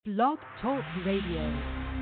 Blog Talk Radio.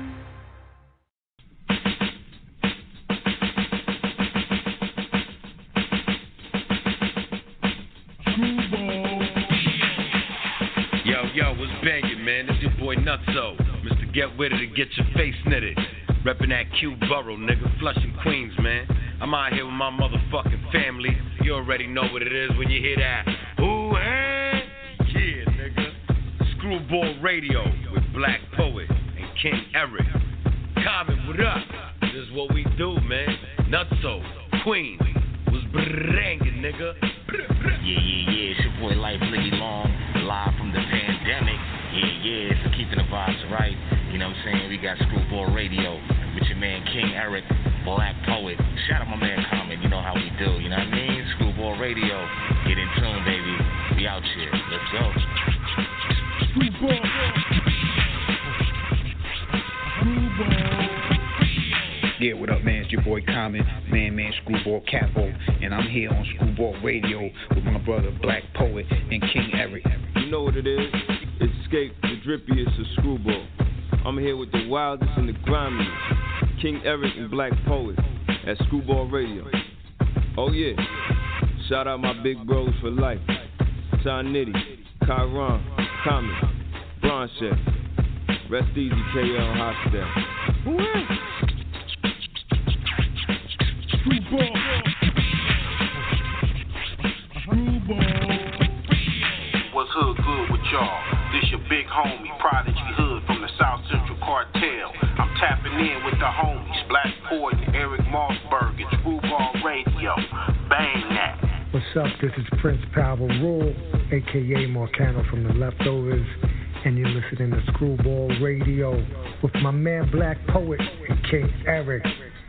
Yo, what's bangin', man? It's your boy Nutso. Mr. Get With It and get your face knitted. Reppin' that Q Borough, nigga. Flushing Queens, man. I'm out here with my motherfucking family. You already know what it is when you hear that. Ooh, hey, yeah, nigga. Screwball Radio with Black Poet and King Eric. Common, what up? This is what we do, man. Nutso, Queens. Was brangin', nigga. Yeah. It's your boy Life Liggy Long, live from the pandemic. Yeah. So keeping the vibes right. You know what I'm saying? We got Screwball Radio with your man King Eric, Black Poet. Shout out my man Common. You know how we do. You know what I mean? Screwball Radio. Get in tune, baby. We out here. Let's go. Screwball. Yeah, what up, man? It's your boy Common, man, Screwball Capo, and I'm here on Screwball Radio with my brother Black Poet and King Eric. You know what it is? It's Escape, the drippiest of Screwball. I'm here with the wildest and the grimiest, King Eric and Black Poet at Screwball Radio. Oh yeah, shout out my big bros for life, Ty Nitty, Kyron, Common, Bronche, Rest Easy KL Hostel. What's hood good with y'all? This your big homie, Prodigy Hood from the South Central Cartel. I'm tapping in with the homies, Black Poet and Eric Mossberg at Screwball Radio. Bang that. What's up? This is Prince Power Rule, a.k.a. Marcano from the Leftovers, and you're listening to Screwball Radio with my man Black Poet and King Eric.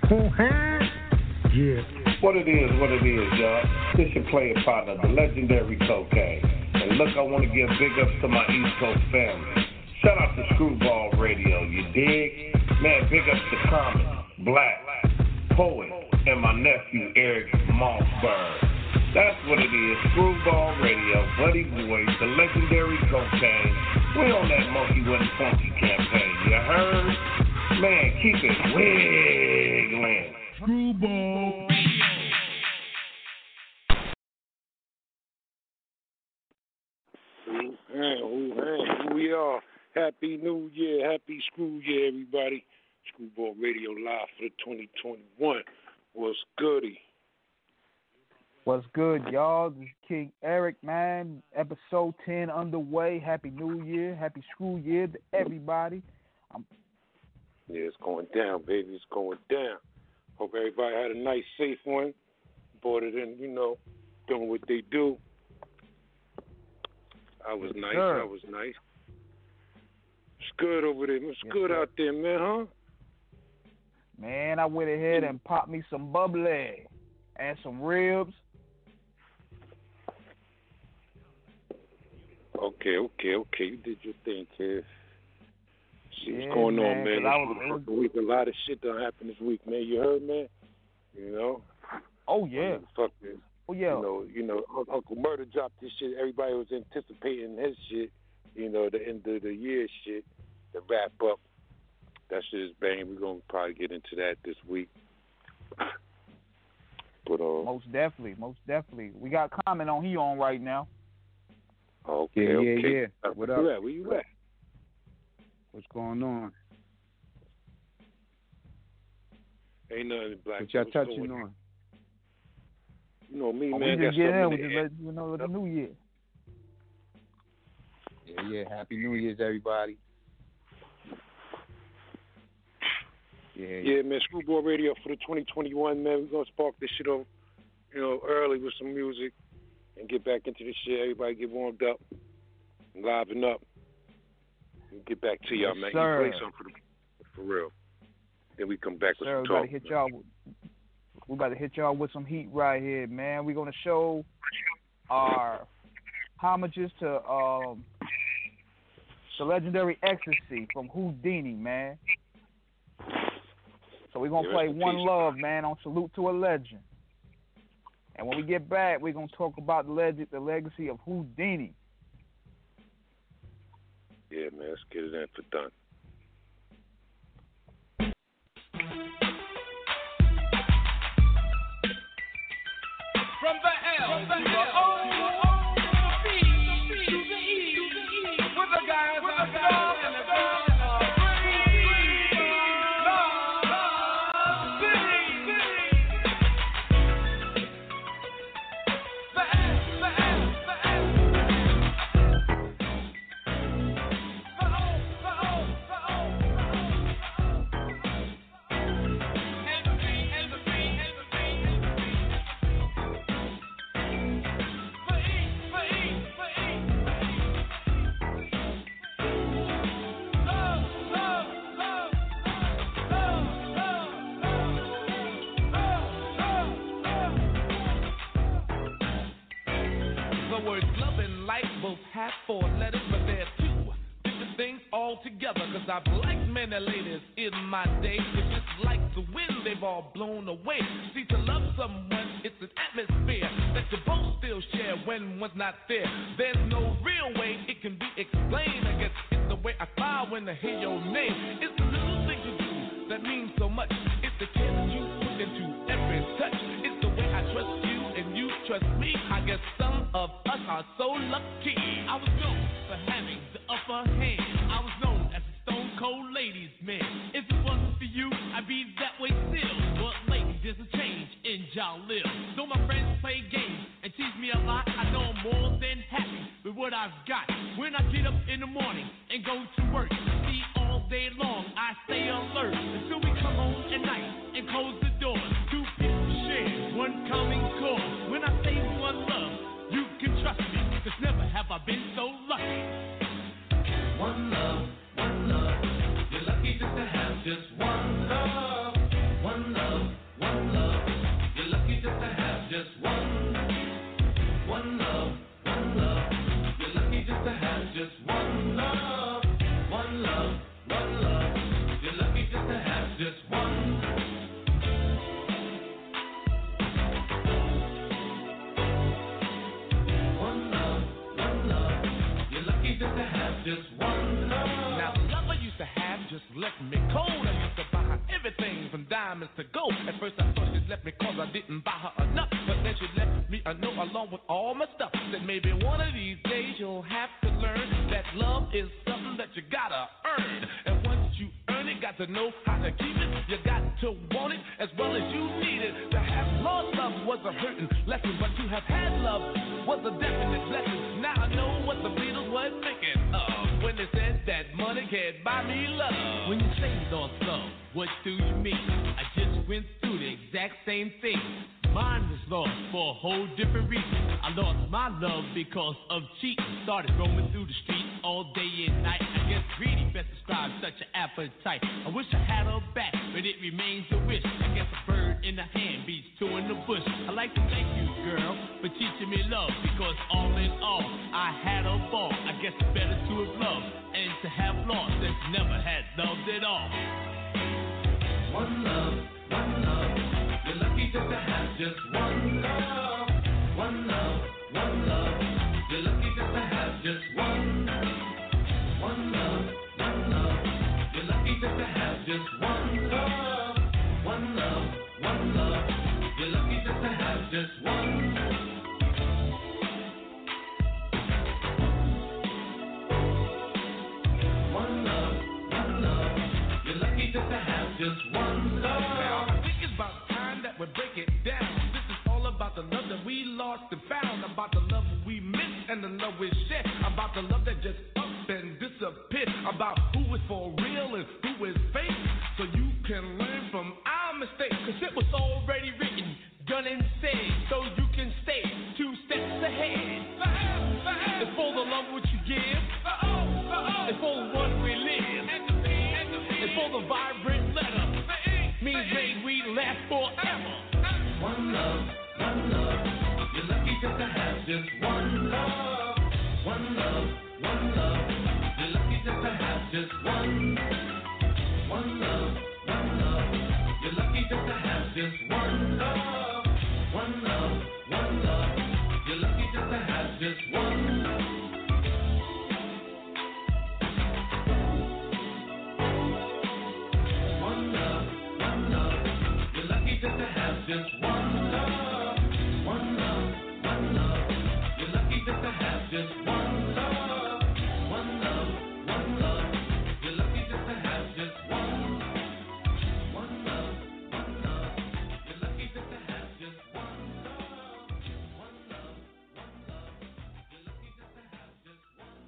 Yeah. What it is, y'all. This your player partner, the legendary Cocaine. And look, I want to give big ups to my East Coast family. Shout out to Screwball Radio, you dig? Man, big ups to Common, Black, Poet, and my nephew, Eric Mossberg. That's what it is, Screwball Radio, Buddy Boy, the legendary Cocaine. We on that Monkey Wasn't Funky campaign, you heard? Man, keep it wiggling. Screwball. Who we are? Happy New Year, happy Screw Year, everybody. Screwball Radio live for the 2021. What's goody? What's good, y'all? This is King Eric, man. Episode 10 underway. Happy New Year, happy Screw Year to everybody. Yeah, it's going down, baby. It's going down. Hope everybody had a nice, safe one. Bought it in, doing what they do. I was nice. It's good over there. It's good out there, man, huh? Man, I went ahead and popped me some bubbly and some ribs. Okay. You did your thing, kid. See what's going on, man. Week. A lot of shit done happened this week, man. You heard, man? Oh, yeah. Oh, yeah. Uncle Murder dropped this shit. Everybody was anticipating his shit, the end of the year shit, to wrap up. That shit is banging. We're going to probably get into that this week. But Most definitely. We got Common on. He on right now. Okay. Yeah. What up? Where you at? What's going on? Ain't nothing, Black. What y'all touching on? You know me, man. We just get in. We just let you know the New Year. Yeah. Happy New Year's, everybody. Yeah, man. Screwball Radio for the 2021, man. We're gonna spark this shit up, early with some music and get back into this shit. Everybody get warmed up, and liven up. We'll get back to y'all, man. Sir. You play something for real. Then we come back with some talk. We about to hit y'all with some heat right here, man. We're gonna show our homages to the legendary Ecstasy from Whodini, man. So we're gonna play One Love, man, on Salute to a Legend. And when we get back, we're gonna talk about the legacy of Whodini. Yeah, man, let's get it in for done. From the L to the O, to the B, to the E, with the guys on the dog and the girls are free. Love, city. The L, the L, the L. The O, the O, the O. And the B, and the B, and the B, and the B. The words love and light both have 4 letters, but they're 2 different things altogether. Cause I've liked many ladies in my day, it's just like the wind, they've all blown away. See, to love someone, it's an atmosphere that you both still share when one's not there. There's no real way it can be explained. I guess it's the way I smile when I hear your name. It's the little things you do that mean so much. It's the kiss you put into every touch. It's the way I trust you and you trust me. I guess some of us are so lucky. I was known for having the upper hand. I was known as a stone cold ladies man. If it wasn't for you, I'd be that way still. But lately there's a change in y'all live. Though my friends play games and tease me a lot, I know I'm more than happy with what I've got. When I get up in the morning and go to work, see all day long I stay alert until we come home at night and close the door. 2 people share one common cause. When I say one love, you can trust me, cause never have I been so lucky. One love, one love. You're lucky just to have just one love. One love, one love. You're lucky just to have just one. One love, one love. You're lucky just to have just one love. One love, one love. You're lucky just to have just one. Just to have just one love. Now the love I used to have just left me cold. I used to buy her everything from diamonds to gold. At first I thought she left me cause I didn't buy her enough, but then she left me a note along with all my stuff. Said maybe one of these days you'll have to learn that love is something that you gotta earn. And once you earn it, got to know how to keep it. You got to want it as well as you need it. To have lost love was a hurting lesson, but to have had love was a definite blessing. Now I know what the Beatles were thinking of when they said that money can't buy me love. When you say you lost love, what do you mean? I just went through the exact same thing. Mine was lost for a whole different reason. I lost my love because of cheating. Started roaming through the streets all day and night. I guess greedy best describes such an appetite. I wish I had her back, but it remains a wish. I guess a bird in the hand beats 2 in the bush. I like to thank you, girl, for teaching me love, because all in all, I had a ball. I guess it's better to have loved and to have lost than never had loved at all. One love, one love. You're lucky just to have just one love. One love, one love. You're lucky just to have just one. One love, one love. You're lucky just to have just one love. One love, one love. You're lucky just to have just one. One love, one love. You're lucky just to have just one love. Now, I think it's about time that we break it down. This is all about the love that we lost and found. About the love we missed and the love we shared. About the love that just up and disappeared. About who is for real and who is fake. So you can learn from our mistakes. Cause it was already written, done and said. So you can stay 2 steps ahead. It's for the love which you give. It's for the one we live. It's for the vibrant letter. Means may we last forever. One love, one love. You're lucky just to have just one love. One love, one love. You're lucky just to have just one. One love, one love. You're lucky just to have just one love. One love, one love. You're lucky just to have just one. just one love, one love, one love. You're lucky just to have just one love, one love, one love. You're lucky just to have just one love, one love. You're lucky just to have just one love, one love, one love. You're lucky just to have just one.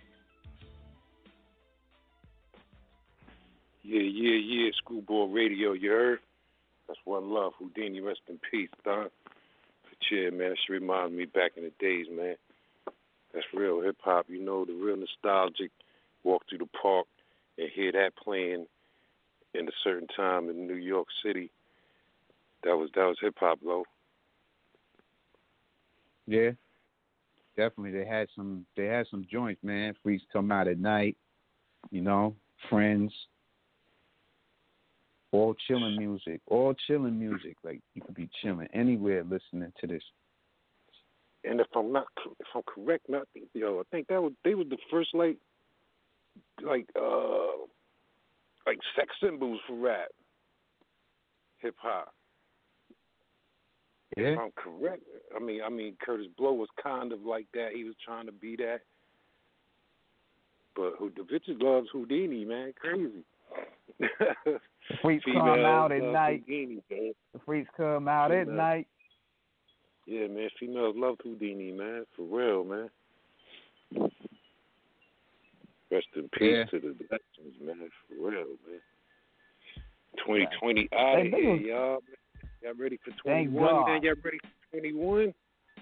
Yeah. Screwball Radio, you heard? That's one love. Houdini, rest in peace, Don. But yeah, man, that shit reminds me back in the days, man. That's real hip hop, you know, the real nostalgic. Walk through the park and hear that playing in a certain time in New York City. That was hip hop, though. Yeah, definitely. They had some joints, man. Freaks Come Out at Night, you know, Friends. All chilling music. Like you could be chilling anywhere listening to this. And if I'm correct, I think they were the first like sex symbols for rap, hip hop. Yeah. If I'm correct, I mean Curtis Blow was kind of like that. He was trying to be that, but the bitches loves Houdini, man, crazy. The freaks come out at night. Houdini, the freaks come out at night. Yeah, man, females love Houdini, man, for real, man. Rest in peace to the legends, man, for real, man. 2020 out of here, y'all. Y'all ready for 21, man? Y'all ready for 21?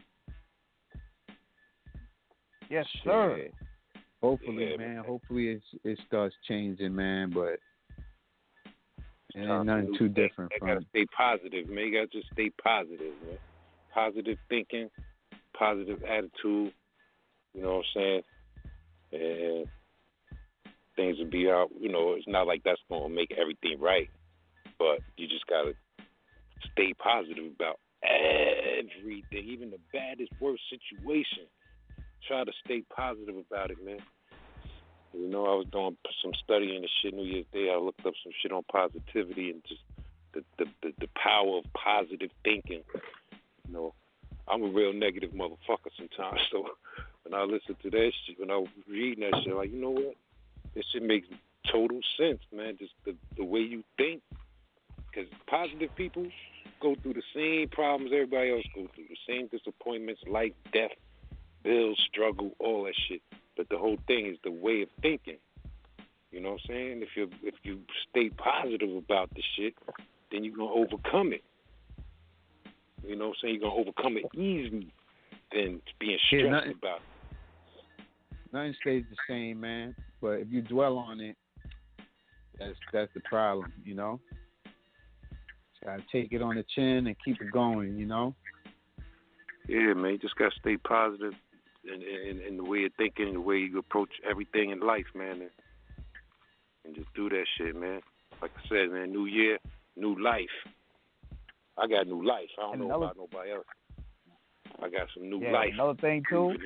Yes, sir. Yeah. Hopefully, man. Hopefully it starts changing, man, but it ain't nothing too different from it. Gotta stay positive, man. You gotta just stay positive, man. Positive thinking, positive attitude, you know what I'm saying? And things will be out, you know, it's not like that's gonna make everything right, but you just gotta stay positive about everything, even the baddest, worst situation. Try to stay positive about it, man. You know, I was doing some studying and shit New Year's Day. I looked up some shit on positivity and just the power of positive thinking. You know, I'm a real negative motherfucker sometimes. So when I listen to that shit, when I was reading that shit, like, you know what? This shit makes total sense, man. Just the way you think. Because positive people go through the same problems everybody else go through. The same disappointments, life, death, bills, struggle, all that shit. But the whole thing is the way of thinking. You know what I'm saying? If you stay positive about the shit, then you're gonna overcome it. You know what I'm saying? You're gonna overcome it easily than being stressed about it. Nothing stays the same, man. But if you dwell on it, that's the problem, you know? Just gotta take it on the chin and keep it going, you know? Yeah, man, you just gotta stay positive in the way you're thinking, the way you approach everything in life, man, and just do that shit, man. Like I said, man, new year, new life. I got new life. I don't know about nobody else. I got some new life. Another thing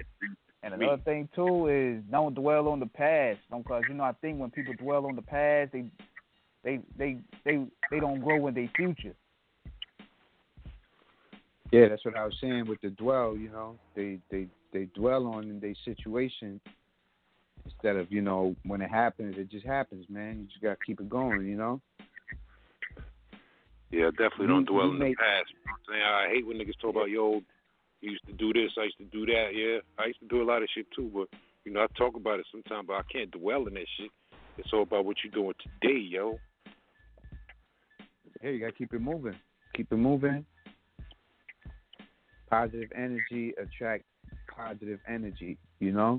too is don't dwell on the past. Because you know, I think when people dwell on the past, they don't grow in their future. Yeah, that's what I was saying with the dwell. You know, they dwell on their situation instead of, you know, when it happens, it just happens, man. You just gotta keep it going, you know. Yeah, definitely don't dwell in the past. You know what I'm saying? I hate when niggas talk about, yo, you used to do this, I used to do that. Yeah, I used to do a lot of shit too, but, you know, I talk about it sometimes, but I can't dwell in that shit. It's all about what you're doing today, yo. Hey, you gotta keep it moving. Keep it moving. Positive energy attract positive energy, you know?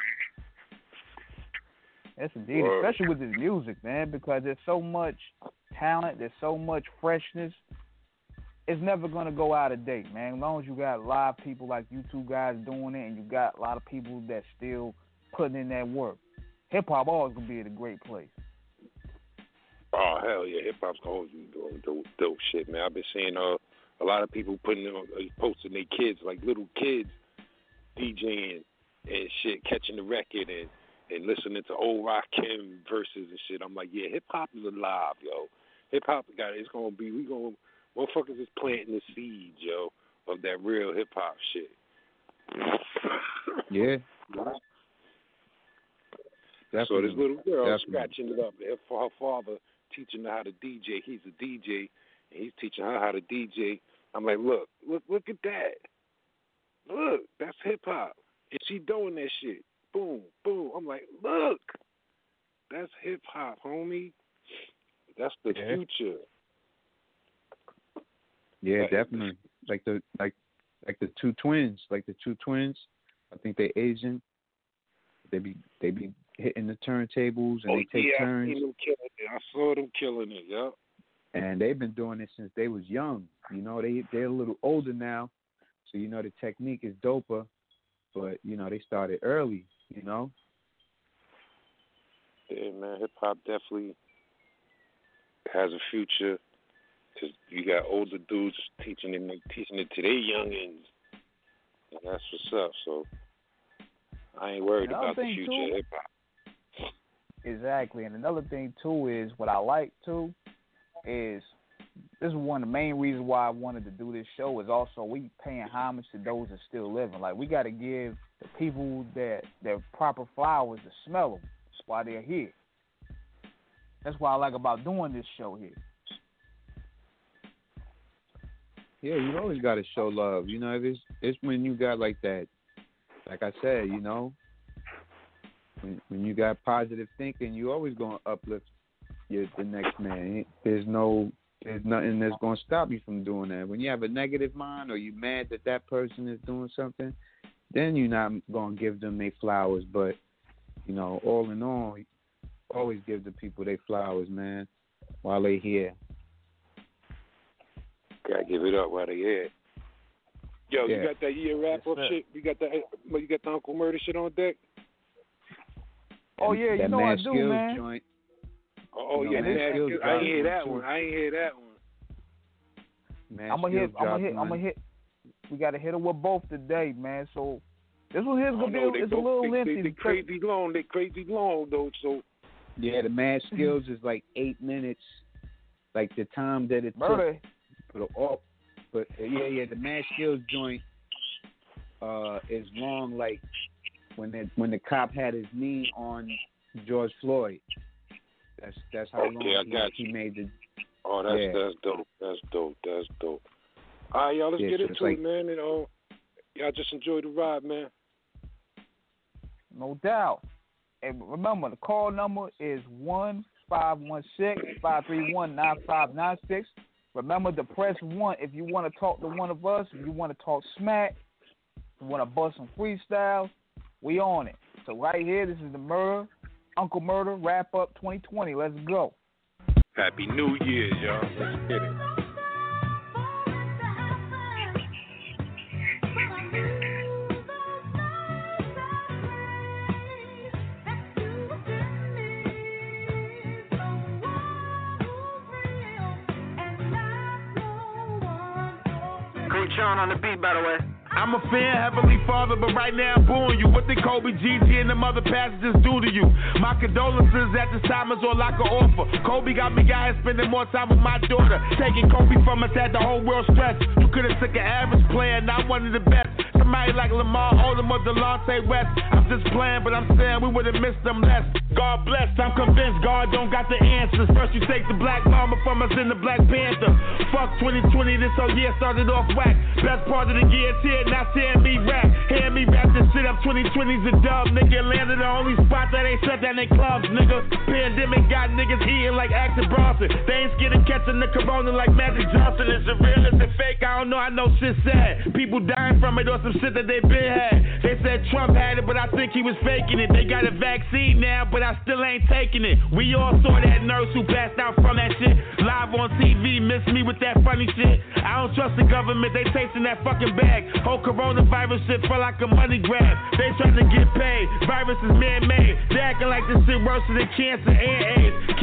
Yes, indeed, especially with this music, man, because there's so much talent, there's so much freshness. It's never going to go out of date, man. As long as you got live people like you two guys doing it and you got a lot of people that still putting in that work, hip-hop always going to be at a great place. Oh, hell yeah, hip-hop's always be doing dope shit, man. I've been seeing a lot of people posting their kids, like little kids, DJing and shit, catching the record and listening to old Rakim verses and shit. I'm like, yeah, hip hop is alive, yo. Hip hop it's gonna be we Motherfuckers is planting the seeds, yo, of that real hip hop shit. Yeah. Definitely. So this little girl Definitely. scratching it up. Her father teaching her how to DJ. He's a DJ, and he's teaching her how to DJ. I'm like, look at that. Look, that's hip hop. And she doing that shit. Boom, boom. I'm like, look, that's hip hop, homie. That's the future. Yeah, definitely. Like the two twins. I think they Asian. They be hitting the turntables and they take turns. I saw them killing it. Yeah. And they've been doing it since they was young. You know, they're a little older now, so you know the technique is doper. But you know, they started early. You know. Yeah, man, hip hop definitely has a future. Cause you got older dudes teaching it to their youngins, and that's what's up. So I ain't worried about the future of hip hop. Exactly, and another thing too is what I like too is this is one of the main reasons why I wanted to do this show is also we paying homage to those that still living. Like we got to give the people their proper flowers to smell them while they're here. That's what I like about doing this show here. Yeah, you always got to show love. You know, it's when you got like that. Like I said, you know, when you got positive thinking, you always gonna uplift the next man. There's nothing that's gonna stop you from doing that. When you have a negative mind or you mad that person is doing something, then you're not gonna give them their flowers. But you know, all in all, always give the people their flowers, man, while they here. Gotta give it up while they here. Yo, you got that year wrap up shit? You got the Uncle Murder shit on deck? Oh yeah, you know I do, man. Joint. Oh yeah, I ain't hear that one. I'm gonna hit. We gotta hit it with both today, man. So this one here's gonna be it's a little lengthy. They crazy long though. So yeah, the Mad Skills is like 8 minutes, like the time that it took. But the Mad Skills joint is long, like when the cop had his knee on George Floyd. That's how long he made the. Oh, that's dope. That's dope. All right, y'all, let's get into it, man. And y'all just enjoy the ride, man. No doubt. And remember, the call number is 1-516-531-9596. Remember to press 1 if you want to talk to one of us, if you want to talk smack, if you want to bust some freestyles, we on it. So right here, this is the Uncle Murder Wrap Up 2020. Let's go. Happy New Year, y'all. Let's get it. Sean on the beat, by the way. I'm a fan, Heavenly Father, but right now I'm booing you. What did Kobe, Gigi, and them other passengers do to you? My condolences at this time is all I can offer. Kobe got me out here spending more time with my daughter. Taking Kobe from us had the whole world stressed. You could have took an average player, not one of the best. Somebody like Lamar Odom or Delonte West. I'm just playing, but I'm saying we would have missed them less. God bless, I'm convinced God don't got the answers. First you take the black mama from us in the Black Panther. Fuck 2020, this whole year started off whack. Best part of the year is here. Not seeing me rap, hear me rap this shit up. 2020's a dub, nigga. Atlanta the only spot that ain't shut down their clubs, nigga. Pandemic got niggas eating like Action Bronson. They ain't scared of catching the corona like Magic Johnson. Is it real? Is it fake? I don't know. I know shit sad. People dying from it or some shit that they been had. They said Trump had it, but I think he was faking it. They got a vaccine now, but I still ain't taking it. We all saw that nurse who passed out from that shit. Live on TV, miss me with that funny shit. I don't trust the government. They tasting that fucking bag. Coronavirus shit felt like a money grab. They trying to get paid. Virus is man-made. They acting like this shit worse than cancer and AIDS.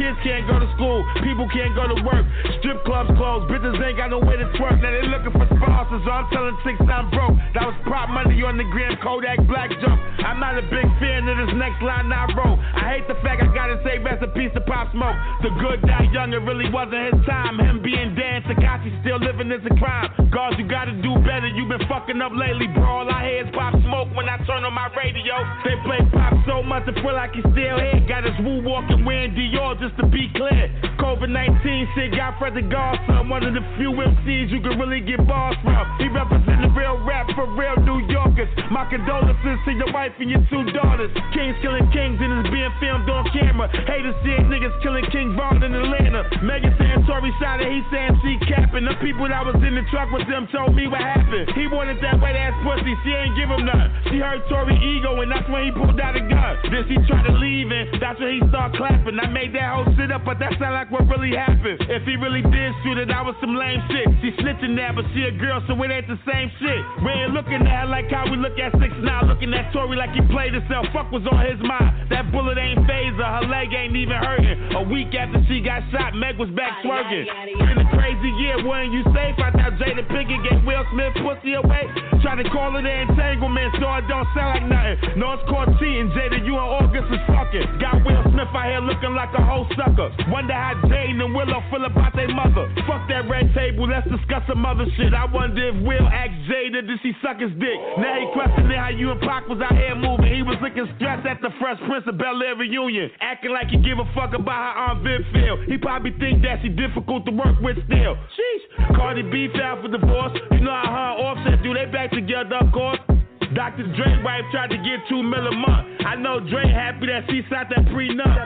Kids can't go to school, people can't go to work. Strip clubs closed, bitches ain't got no way to twerk. Now they looking for sponsors, so I'm telling 6 I'm broke. That was prop money on the gram, Kodak Black jump. I'm not a big fan of this next line I wrote. I hate the fact I gotta say rest in peace to Pop Smoke. The good die young, it really wasn't his time. Him being Dan Takashi still living is a crime. God, you gotta do better, you been fucking up lately, bro. All I hear is Pop Smoke when I turn on my radio. They play Pop so much I feel like he's still here. Got his woo walking wearing Dior just to be clear. COVID-19 shit got Frederick Garson, one of the few MCs you can really get bars from. He representing real rap for real New Yorkers. My condolences to your wife and your 2 daughters. Kings killing kings and it's being filmed on camera. Haters seeing niggas killing King Von in Atlanta. Megan saying Tory shot it, he saying she capping. The people that was in the truck with them told me what happened. He wanted that wet ass pussy, she ain't give him none. She heard Tory ego and that's when he pulled out a gun. Then she tried to leave and that's when he started clapping. I made that whole shit up, but that sound like what really happened. If he really did shoot it, that was some lame shit. She snitching now, but she a girl, so it ain't the same shit. We ain't looking at her like how we look at 6 9 looking at Tory like he played himself. Fuck was on his mind. That bullet ain't phased her, her leg ain't even hurting. A week after she got shot, Meg was back twerking. In a crazy year, wasn't you safe? I thought Jada Pinkett gave Will Smith pussy away. Tried to call it an entanglement, so it don't sound like nothing. No, it's called cheating. Jada, you and August is fucking. Got Will Smith out here looking like a whole sucker. Wonder how Jaden and Willow feel about their mother. Fuck that red table, let's discuss some other shit. I wonder if Will asked Jada, did she suck his dick? Now he questioning how you and Pac was out here moving. He was looking stressed at the Fresh Prince of Bel-Air reunion, acting like he give a fuck about how Aunt Viv feel. He probably think that she difficult to work with still. Sheesh. Cardi B filed for divorce. You know how her and Offset do, they back together, of course. Dr. Dre wife tried to get $2 million a month. I know Dre happy that she signed that prenup.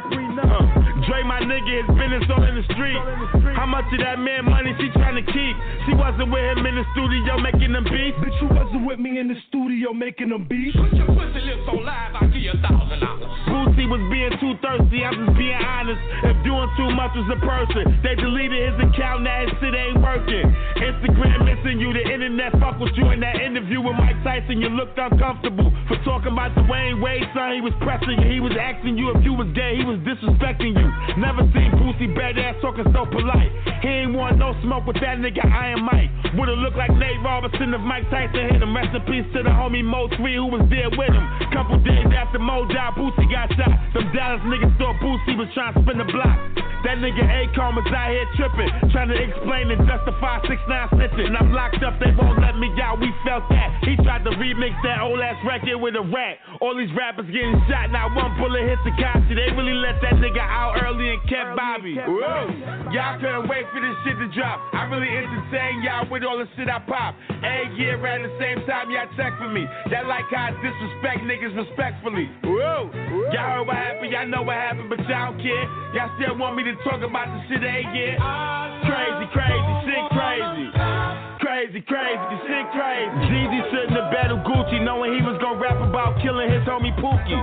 Dre, my nigga, his business all in the street. How much of that man money she trying to keep? She wasn't with him in the studio making them beats. Bitch, you wasn't with me in the studio making them beats. Put your pussy lips on live, I'll give you $1,000. Boosie was being too thirsty, I'm just being honest. If doing too much was a person, they deleted his account, now his shit ain't working. Instagram missing you, the internet fuck with you. In that interview with Mike Tyson, you looked uncomfortable for talking about Dwayne Wade, son. He was pressing you, he was asking you if you was gay, he was disrespecting you. Never seen Boosie badass talking so polite. He ain't want no smoke with that nigga Iron Mike. Would've looked like Nate Robinson if Mike Tyson hit him. Rest in peace to the homie Mo 3 who was there with him. Couple days after Mo died, Boosie got shot. Them Dallas niggas thought Boosie was trying to spin the block. That nigga Akon was out here tripping, trying to explain and justify 6 9 snitching. And I'm locked up, they won't let me out, we felt that. He tried to remix that old ass record with a rat. All these rappers getting shot, now one bullet hit Tekashi. They really let that nigga out early and kept Bobby. Whoa. Y'all couldn't wait for this shit to drop. I really entertain y'all with all the shit I pop. Every year at the same time y'all check for me. Y'all like how I disrespect niggas respectfully. Whoa. Y'all heard what happened, y'all know what happened, but y'all don't care. Y'all still want me to talk about the shit every year. Crazy, crazy, shit crazy. Crazy, the shit crazy. Jeezy shouldn't have battled Gucci knowing he was gonna rap about killing his homie Pookie.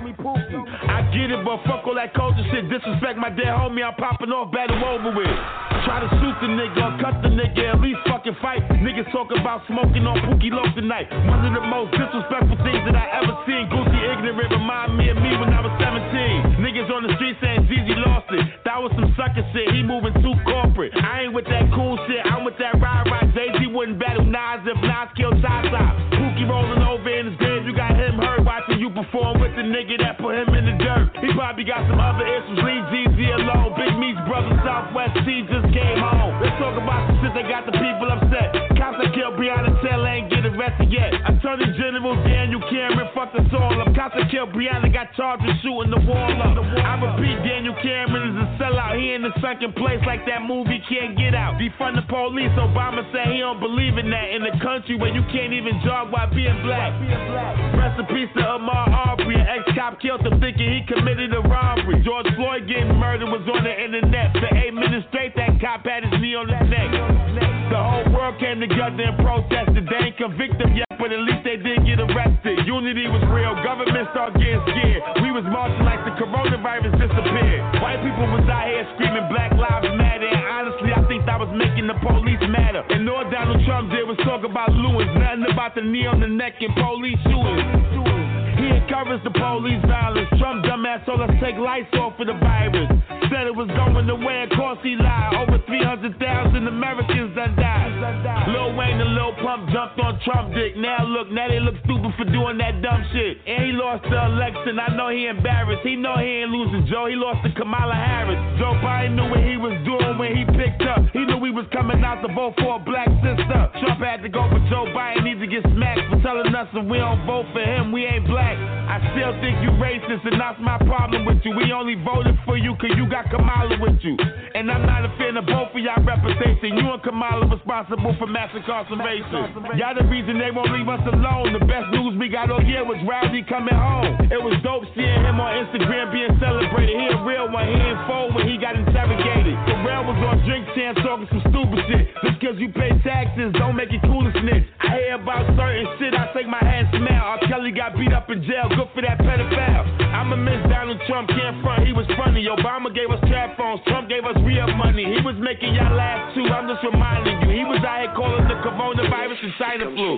I get it, but fuck all that culture shit. Disrespect my dead homie, I'm popping off, battle over with. Try to shoot the nigga or cut the nigga, at least fucking fight. Niggas talk about smoking on Pookie Loaf tonight. One of the most disrespectful things that I ever seen. Gucci ignorant remind me of me when I was 17. Niggas on the street saying Jeezy lost it. That was some sucker shit, he moving too corporate. I ain't with that cool shit, I'm with that ride. Jay-Z wouldn't battle Nas if Nas killed Zaza. Pookie rolling over in his grave, you got him hurt watching you perform with the nigga that put him in the dirt. He probably got some other issues, leave Jeezy alone. Big Meats brother Southwest T just came home. Let's talk about the shit that got the people upset. Cops that killed Breonna Taylor ain't get arrested yet. Attorney General Daniel Cameron fucked us all up. Cops that killed Breonna got charged with shooting the wall up. I repeat, Daniel Cameron is a sellout. He in the second place like that movie Can't Get Out. Defund the police, Obama said he don't believe in that. In the country where you can't even jog while being black. Rest in peace to Ahmaud Arbery. An ex-cop killed him thinking he committed a robbery. George Floyd getting murdered was on the internet. For 8 minutes straight, that cop had his knee on his neck. The whole world came together and protested. They ain't convict him yet, but at least they did get arrested. Unity was real. Government started getting scared. We was marching like the coronavirus disappeared. White people was out here screaming Black Lives Matter. And honestly, I think that was making the police matter. And all Donald Trump did was talk about Lewis. Nothing about the knee on the neck and police shootings. He encouraged the police violence. Trump dumbass told us take lights off for the virus. Said it it was going away, of course he lied. Over 300,000 Americans done died. Lil Wayne and Lil Pump jumped on Trump dick. Now they look stupid for doing that dumb shit. And he lost the election, I know he embarrassed. He know he ain't losing, Joe, he lost to Kamala Harris. Joe Biden knew what he was doing when he picked up. He knew he was coming out to vote for a black sister. Trump had to go for Joe Biden, needs to get smacked for telling us that we don't vote for him, we ain't black. I still think you racist, and that's my problem with you. We only voted for you cause you got Kamala with you. And I'm not a fan of both of y'all reputation. You and Kamala responsible for mass incarceration. Y'all the reason they won't leave us alone. The best news we got all year was Rowdy coming home. It was dope seeing him on Instagram being celebrated. He a real one, he ain't fold when he got interrogated. Pharrell was on Drink Champs talking some stupid shit. Just cause you pay taxes, don't make it cool to snitch. I hear about certain shit, I take my hand smell. R. Kelly got beat up in jail, good for that pedophile. I'ma miss Donald Trump, can't front, he was funny. Obama gave us trap phones, Trump gave us real money. He was making y'all laugh too, I'm just reminding you. He was out here calling the coronavirus and China flu.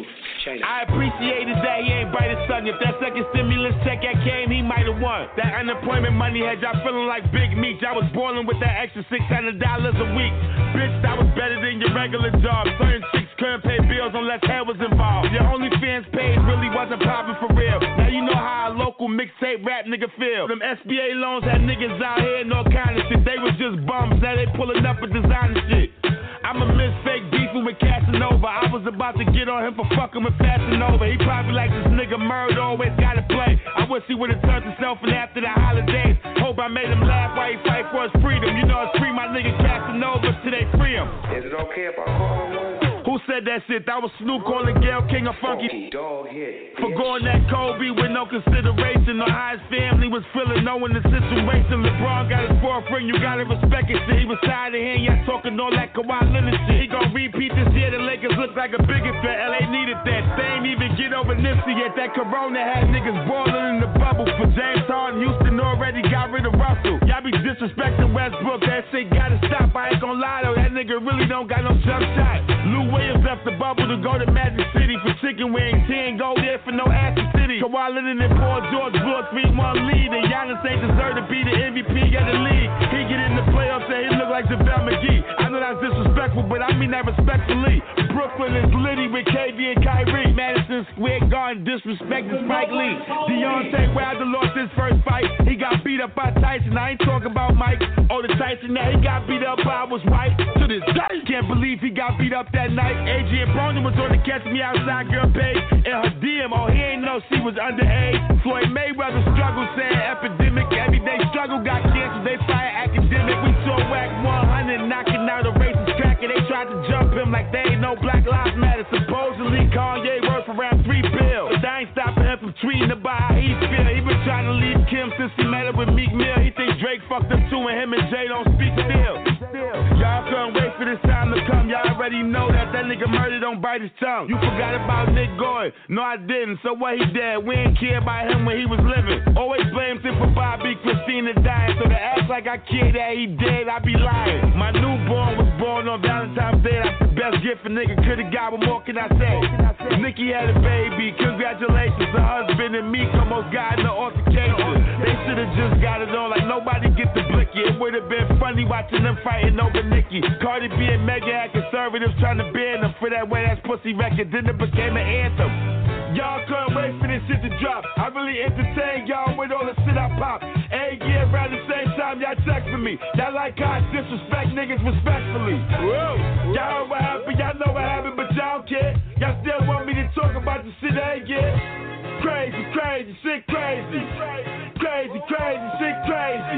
I appreciated that he ain't bright as sun. If that second stimulus check that came, he might have won. That unemployment money had y'all feeling like big meat. Y'all was boiling with that extra $600 a week. Bitch, that was better than your regular job. Certain chicks couldn't pay bills unless hair was involved. Your OnlyFans page really wasn't popping for real. Now you know how a local mixtape rap nigga feel. Them SBA loans had niggas out here and all kind of shit. They was just bums, now they pulling up with designer shit. I'ma miss fake beefing with Casanova. I was about to get on him for fucking with Casanova. He probably like this nigga murder, always gotta play. I wish he would've turned himself in after the holidays. Hope I made him laugh while he fight for his freedom. You know it's free my nigga Casanova till they free him. Is it okay if I call him one? Who said that shit? That was Snoop calling Gayle King a funky dog hit. For going that Kobe with no consideration on how his family was feeling, knowing the situation. LeBron got his boyfriend, you gotta respect it. Shit. He was tired of hearing y'all talking all that Kawhi Leonard shit. He gon' repeat this year. The Lakers look like a bigger threat. LA needed that. They ain't even get over Nipsey yet. That Corona had niggas boiling in the bubble. For James Harden, Houston already got rid of Russell. Y'all be disrespecting Westbrook. That shit gotta stop. I ain't gon' lie though. That nigga really don't got no jump shot. Lou Williams left the bubble to go to Magic City for chicken wings. He ain't go there for no Aston City. Kawhi Leonard and Paul George blew a 3-1 lead, and Giannis ain't deserve to be the MVP of the league. He get in the playoffs and he look like JaVale McGee. I know that's disrespectful, but I mean that respectfully. Brooklyn is litty with KD and Kyrie. Madison Square Garden disrespecting Spike Lee. Deontay Wilder lost his first fight. He got beat up by Tyson. I ain't talking about Mike. Oh, the Tyson that he got beat up by was white. To this day, can't believe he got beat up that night. Adrian Broner was on the Catch Me Outside girl page. And her DM, oh, he ain't know she was underage. Floyd Mayweather struggle, saying epidemic. Everyday struggle got cancer. They fire academic. We saw Wack 100 knocking out a racist cracker. They tried to jump him like they ain't no Black Lives Matter. Supposedly Kanye worth around $3 billion. But that ain't stopping him from tweeting about how he feel. He been trying to leave Kim since he met her with Meek Mill. He think Drake fucked up too, and him and Jay don't speak still. Y'all couldn't wait for this time to come. Y'all already know that nigga murder don't bite his tongue. You forgot about Nick Gordon. No, I didn't. So what he did? We ain't care about him when he was living. Always blamed him for Bobby Christina dying. So to act like I care that he dead, I be lying. My newborn was born on Valentine's Day. That's the best gift a nigga could've got. What more can I say? Nikki had a baby. Congratulations. Her husband and me almost got in an altercation. They should've just got it on like nobody get the blicky. It would've been funny watching them fighting over Nikki. Cardi B and Megan had conservatives trying to ban them for that way that's pussy record. Then it became an anthem. Y'all couldn't wait for this shit to drop. I really entertain y'all with all the shit I pop. Every year around the same time y'all texting me. Y'all like how I disrespect niggas respectfully. Whoa. Y'all know what happened, y'all know what happened, but y'all don't care. Y'all still want me to talk about the shit I ain't get. Crazy, crazy, shit crazy. Crazy, crazy, shit crazy.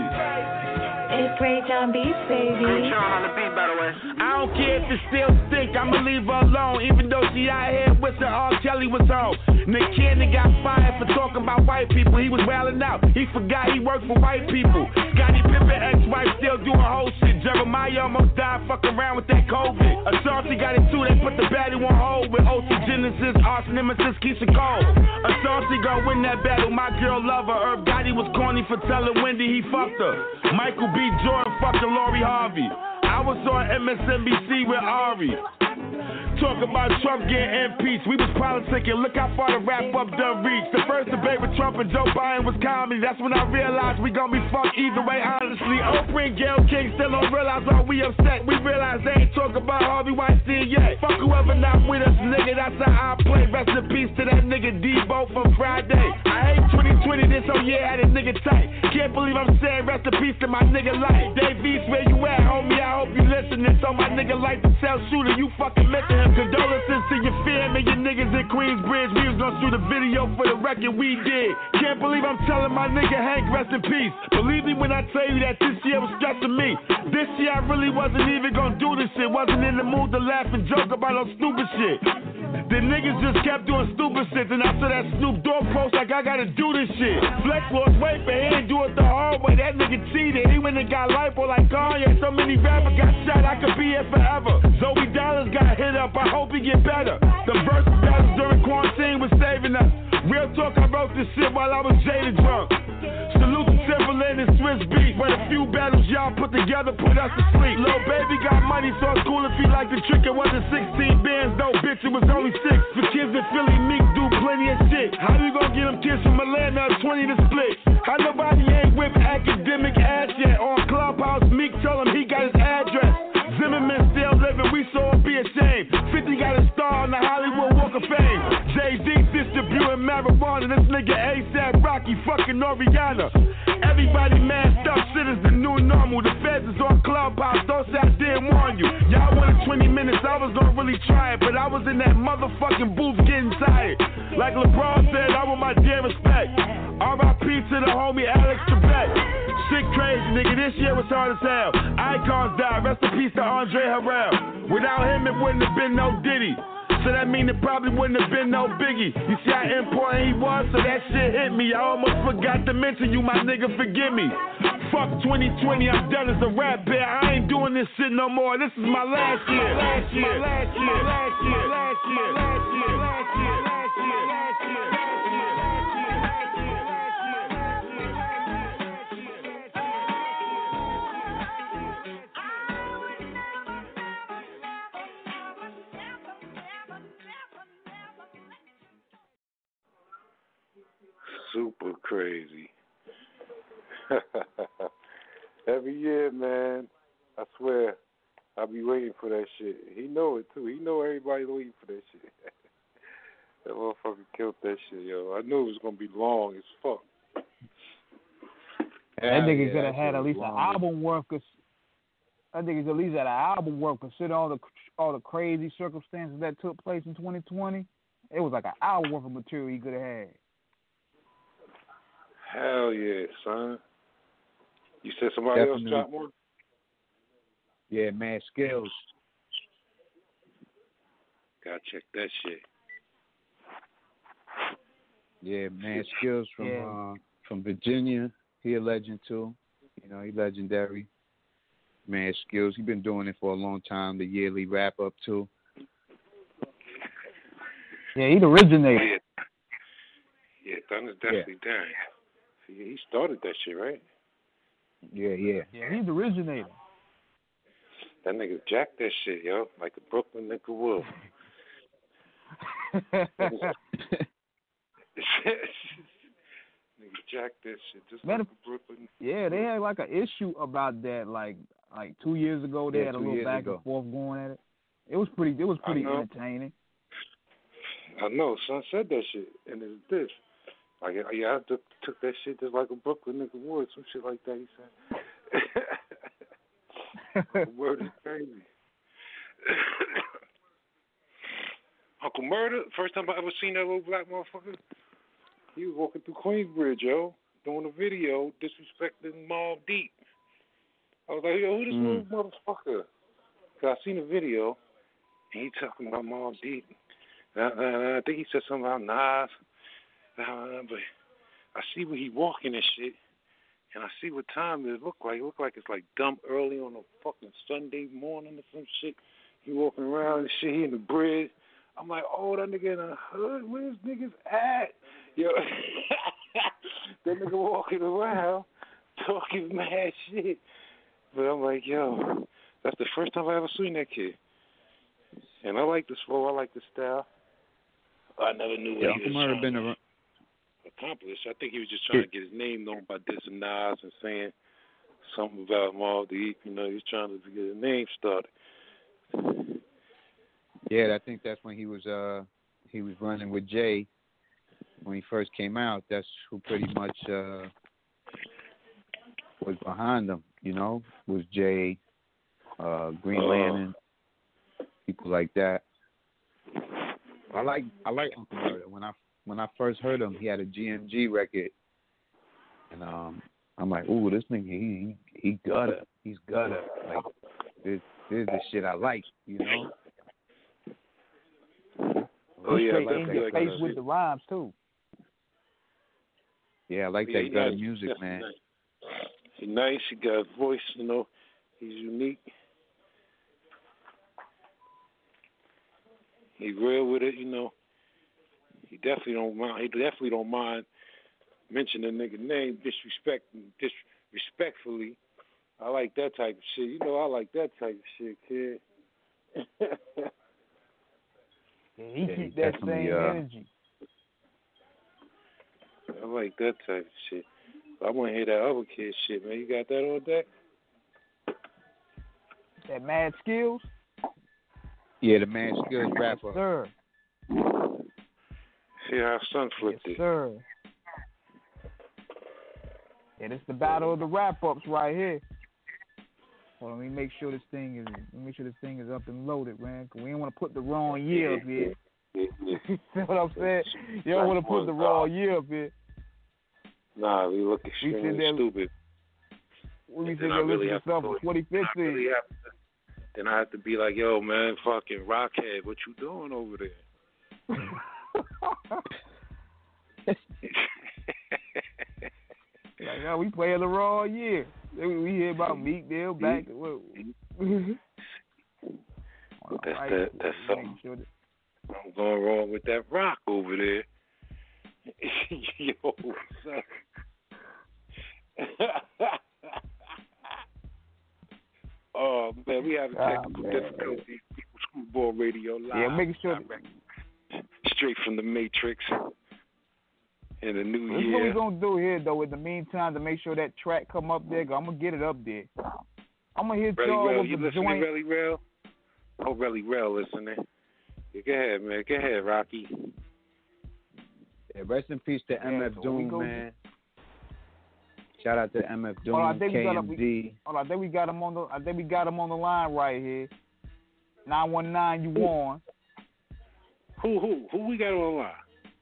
It's Ray John Beats, baby. Ray John on the beat, by the way. I don't care if it still stink, I'ma leave her alone. Even though she out here wishing R. Kelly was home. Nick Cannon got fired for talking about white people. He was wilding out. He forgot he worked for white people. Scottie Pippen ex-wife still doing whole shit. Jeremiah almost died fucking around with that COVID. Ashanti got it too. They put the baddie on hold with osteogenesis, arson nemesis, Keisha Cole. Ashanti gon' win that battle. My girl love her. Irv Gotti was corny for telling Wendy he fucked her. Michael B. Jordan fucking Lori Harvey. I was on MSNBC with Ari. Talk about Trump getting impeached. We was politicking. Look how far the wrap up done reached. The first debate with Trump and Joe Biden was comedy. That's when I realized we gon' be fucked either way, honestly. Oprah and Gayle King still don't realize why we upset. We realize they ain't talk about Harvey Weinstein yet. Fuck whoever not with us, nigga. That's how I play. Rest in peace to that nigga Debo from Friday. I hate 2020. This whole year had a nigga tight. Can't believe I'm saying rest in peace to my nigga Light. Dave East, where you at, homie? I hope you listening. So my nigga Light the cell shooter, you fucking mention him. Condolences to your fam and your niggas in Queensbridge. We was gonna shoot a video for the record we did. Can't believe I'm telling my nigga Hank rest in peace. Believe me when I tell you that this year was stressing me. This year I really wasn't even gonna do this shit. Wasn't in the mood to laugh and joke about no stupid shit. The niggas just kept doing stupid shit. And after that Snoop Dogg post, like I gotta do this shit. Flex lost weight, but he ain't do it the hard way. That nigga cheated. He went and got lipo like Kanye. So many rappers got shot, I could be here forever. Zoe Dollars got hit up, I hope he get better. The verse battles during quarantine was saving us. Real talk, I wrote this shit while I was jaded drunk. Salute to Timberland and Swiss Beat. But a few battles y'all put together put us to sleep. Lil' baby got money, so it's cool if he like the trick. It wasn't 16 bands, no bitch, it was only 6. For kids in Philly, Meek do plenty of shit. How you gonna get them kids from Atlanta 20 to split? How nobody ain't whipped academic ass yet? On Clubhouse, Meek told him he got his address. Zimmerman still living, we saw it be a shame. 50 got a star on the Hollywood Walk of Fame. Jay-Z distributing marijuana, this nigga A$AP Rocky fucking Oriana. Everybody masked up, shit is the new normal. The feds is on Clubhouse, don't say I didn't warn you. Y'all wanted 20 minutes, I was gonna really try it, but I was in that motherfucking booth getting tired. Like LeBron said, I want my dear respect. R.I.P. to the homie Alex Trebek. Shit crazy, nigga, this year was hard as hell. Icons died, rest in peace to Andre Harrell. Without him, it wouldn't have been no Diddy. So that mean it probably wouldn't have been no Biggie. You see how important he was, so that shit hit me. I almost forgot to mention you, my nigga, forgive me. Fuck 2020, I'm done as a rap bear. I ain't doing this shit no more. This is my last year. Last year. Last year. Last year. Last year. Last year. Last year. Last year. Last year. Super crazy. Every year, man, I swear, I'll be waiting for that shit. He know it, too. He know everybody's waiting for that shit. That motherfucker killed that shit, yo. I knew it was going to be long as fuck. That nigga could have had at least an album worth. I think at least had an album worth, considering all the crazy circumstances that took place in 2020. It was like an hour worth of material he could have had. Hell yeah, son. You said somebody else dropped one? Yeah, man, Skills. Gotta check that shit. Yeah, man, Skills from Virginia. He a legend too. You know, he legendary. Man, Skills. He been doing it for a long time. The yearly wrap up too. Yeah, he the originator. Yeah, Thunder's definitely down. He started that shit, right? Yeah. Yeah, he's the originator. That nigga jacked that shit, yo, like a Brooklyn nigga will. Nigga jacked that shit just like a Brooklyn. Yeah, they had like an issue about that, like 2 years ago. They had a little back and forth going at it. It was pretty entertaining. I know, son said that shit, and it's this. Like, yeah, I took that shit just like a Brooklyn nigga would, some shit like that, he said. The word is crazy. Uncle Murder, first time I ever seen that little black motherfucker, he was walking through Queensbridge, yo, doing a video disrespecting Mobb Deep. I was like, yo, who this little motherfucker? Because I seen the video, and he talking about Mobb Deep. I think he said something about Nas. But I see where he walking and shit, and I see what time it look like. It look like it's like dumb early on a fucking Sunday morning or some shit. He walking around and shit. He in the bridge. I'm like, oh, that nigga in the hood. Where's niggas at? Yo, that nigga walking around talking mad shit. But I'm like, yo, that's the first time I ever seen that kid. And I like this flow. I like the style. I never knew what he was trying to accomplish. I think he was just trying to get his name known by dissing Nas and saying something about Mobb Deep. You know, he was trying to get his name started. Yeah, I think that's when he was running with Jay when he first came out. That's who pretty much was behind him. You know, was Jay, Green Lantern, people like that. I like Uncle Murder. When I first heard him, he had a GMG record, and I'm like, ooh, this nigga, he gutter. He's gutter. Like this is the shit I like, you know. Oh yeah, in your face with the rhymes too. Yeah, I like that gutter music, man. Nice. He's nice. He got a voice, you know. He's unique. He's real with it, you know. He definitely don't mind mentioning a nigga name disrespectfully. I like that type of shit. You know, I like that type of shit, kid. He keep that same energy. I like that type of shit. I want to hear that other kid shit, man. You got that on deck? That Mad Skills? Yeah, the Mad Skills rapper. Sir. See how son flipped it. Sir. Yeah, this the battle of the wrap-ups right here. Well, let me make sure this thing is up and loaded, man. Cause we ain't want to put the wrong year up here. You know what I'm saying? You don't want to put the wrong year up here. Nah, we look extremely stupid. We be thinking listen to stuff from 2015. Then I have to be like, yo, man, fucking Rockhead, what you doing over there? Like, yo, we playing the wrong year. We hear about Meek Mill back. That's something. I'm going wrong with that rock over there. Yo, son. Oh man, we have technical difficulties. Screwball Radio Live. Yeah, making sure. Straight from the Matrix. In the new year. This is what we're gonna do here, though. In the meantime, to make sure that track come up there, I'm gonna get it up there. I'm gonna hit y'all with the joint. Relly Rail? Oh, Relly Rail listening. Yeah, go ahead, man. Go ahead, Rocky. Yeah, rest in peace to MF Doom, man. Shout out to MF Doom, KMD. I think we got him on the line right here. 919, you won. Who we got on the line?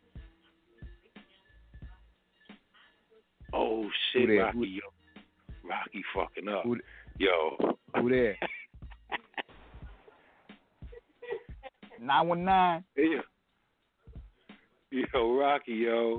Oh shit, Rocky, yo. Rocky fucking up. Yo. Who there? 919. Yeah. Yo, Rocky, yo.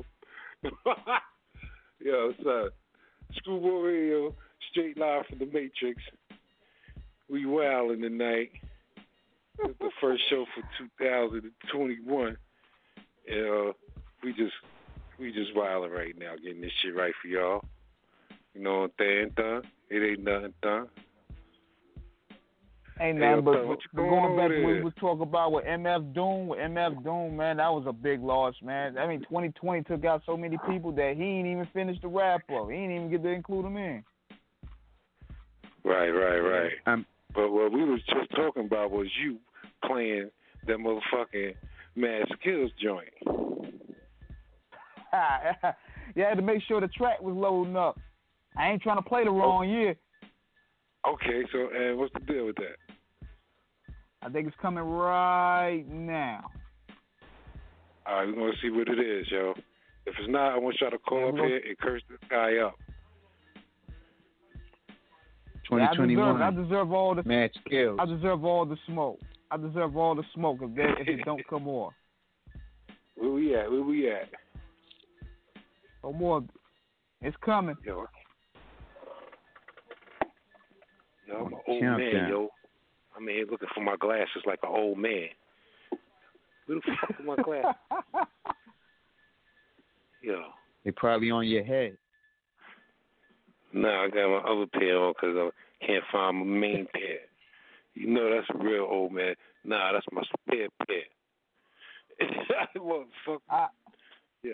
Yo, son. Screwball Radio, straight live from the Matrix. We wildin' tonight. It's the first show for 2021. We just wildin' right now, getting this shit right for y'all. You know what I'm saying? It ain't nothing done. Ain't nothing, but going back to what we was talking about with MF Doom, man, that was a big loss, man. I mean, 2020 took out so many people that he ain't even finished the wrap up. He ain't even get to include them in. Right. But what we was just talking about was you playing that motherfucking Mad Skills joint. You had to make sure the track was loading up. I ain't trying to play the wrong year. Okay, so and what's the deal with that? I think it's coming right now. All right, we're going to see what it is, yo. If it's not, I want y'all to call up here and curse this guy up. 2021. I deserve all the Mad Skills. I deserve all the smoke. If it don't come off. Where we at? No more. It's coming. Yo, I'm an old man, yo. I'm in here looking for my glasses like an old man. Where the fuck are my glasses? Yo. They probably on your head. Nah, I got my other pair on because I can't find my main pair. You know that's a real old man. Nah, that's my spare pair. Motherfucker. Yeah.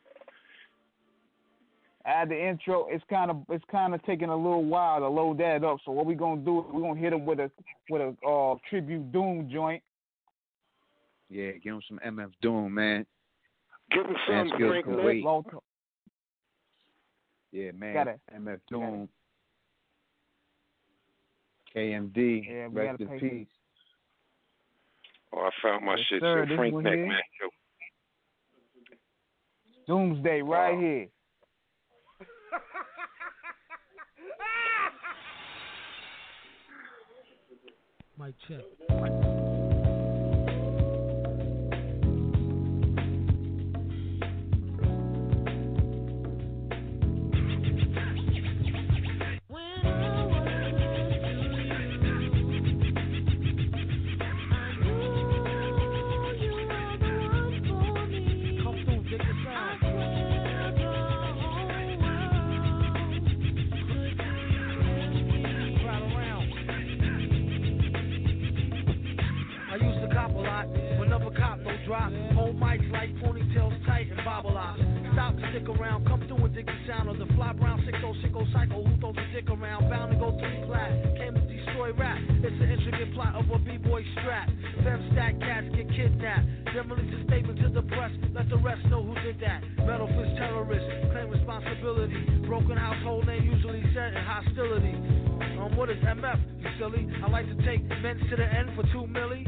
Add the intro. It's kind of taking a little while to load that up. So what we gonna do is we gonna hit him with a tribute Doom joint. Yeah, give him some MF Doom, man. Give him some Frank Lee. Yeah, man. MF Doom. KMD. Yeah, rest in peace. Oh, I found my shit. Sir, so Frank Neck, here. man. Yo. Doomsday right here. Mic check. Drop, hold mics like ponytails tight and bobble ops. Stop to stick around, come through and dig the sound of the fly brown 60 psycho who throws a dick around, bound to go three plat. Came to destroy rap. It's an intricate plot of a b-boy strap. Fem stack cats get kidnapped. Then release a statement to the press, let the rest know who did that. Metal fist terrorists claim responsibility. Broken household name usually set in hostility. What is MF, you silly? I like to take men to the end for 2 milli.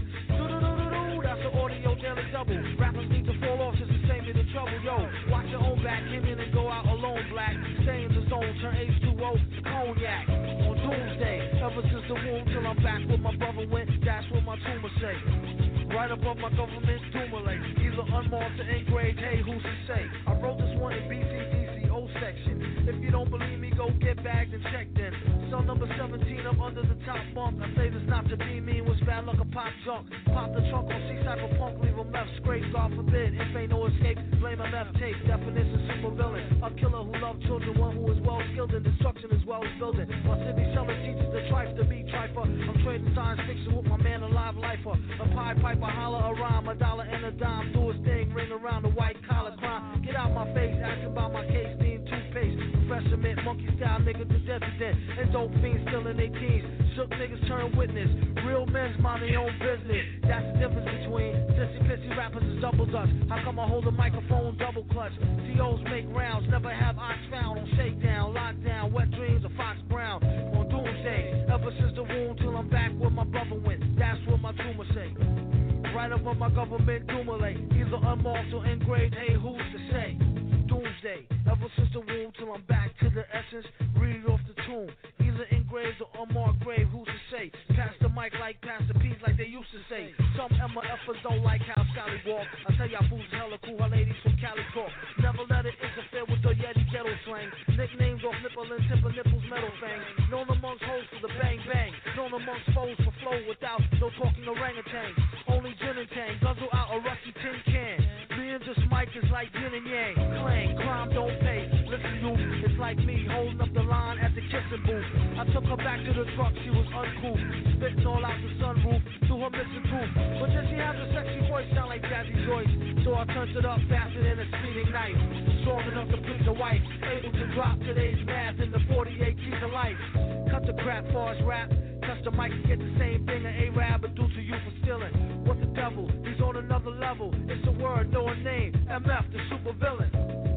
That's the audio daily double. Rappers need to fall off just to save me the trouble. Yo, watch your own back, hit in and go out alone, black. Stay in the zone, turn H2O to cognac. On doomsday, ever since the womb till I'm back where my brother went, that's what my tumor say. Right above my government accumulate. Either unmarked or engraved, hey, who's to say? I wrote this one in BCDC O section. If you don't believe me, go get bagged and checked in. Cell number 17, I'm under the top bunk. I say this not to be mean, was bad luck a pop junk. Pop the trunk on C-Cypher punk, leave him left scrape, God forbid. If ain't no escape, blame MF tape. Definition super villain. A killer who loves children, one who is well skilled in destruction as well as building. While Sidney Sheldon teaches the trife to be trifer. I'm trading science fiction with my man, a live lifer. A Pied Piper, holler a rhyme, $1 and a dime. Do his thing, ring around the white collar crime. Get out my face, asking about my case, steam toothpaste. Professor Mint, monkey style niggas to dissident. And dope fiends still in their teens. Shook niggas turn witness. Real men's mind their own business. That's the difference between sissy pissy rappers and double dutch. How come I hold a microphone double clutch? COs make rounds, never have ox found on shakedown, lockdown, wet dreams of Fox Brown. On doomsday, ever since the womb till I'm back where my brother went. That's what my tumor say. Right above my government accumulate. Either unmarked or engraved, hey, who's to say? Doomsday, ever since the womb till I'm back to the essence. Read it off the tomb. Either engraved or unmarked grave, who's to say? Pass the mic like Pastor P's like they used to say. Some MFers don't like how Sally walk. I tell y'all fools hella cool, her ladies from Cali talk. Never let it interfere with the Yeti ghetto slang. Nicknames off nipple and tip of nipples, metal fangs. Known amongst hoes for the bang bang. Known amongst foes for flow without no talking orangutan. Only gin and tang, guzzle out a rusty tin can. Me and this mic is like yin and yang. Clang, crime don't pay. Listen, you, it's like me holding up the line at the kissing booth. I took her back to the truck, she was uncool. Spitting all out the sunroof through her missing tooth. But then she has a sexy voice, sound like Jazzy Joyce. So I turned it up faster than a speeding knife. Strong enough to please the wife. Able to drop today's math in the 48 keys of life. Cut the crap, far as rap. Touch the mic and get the same thing an A-Rab would do to you for stealing. What the devil? He's on another level. It's a word, no a name. MF, the super villain.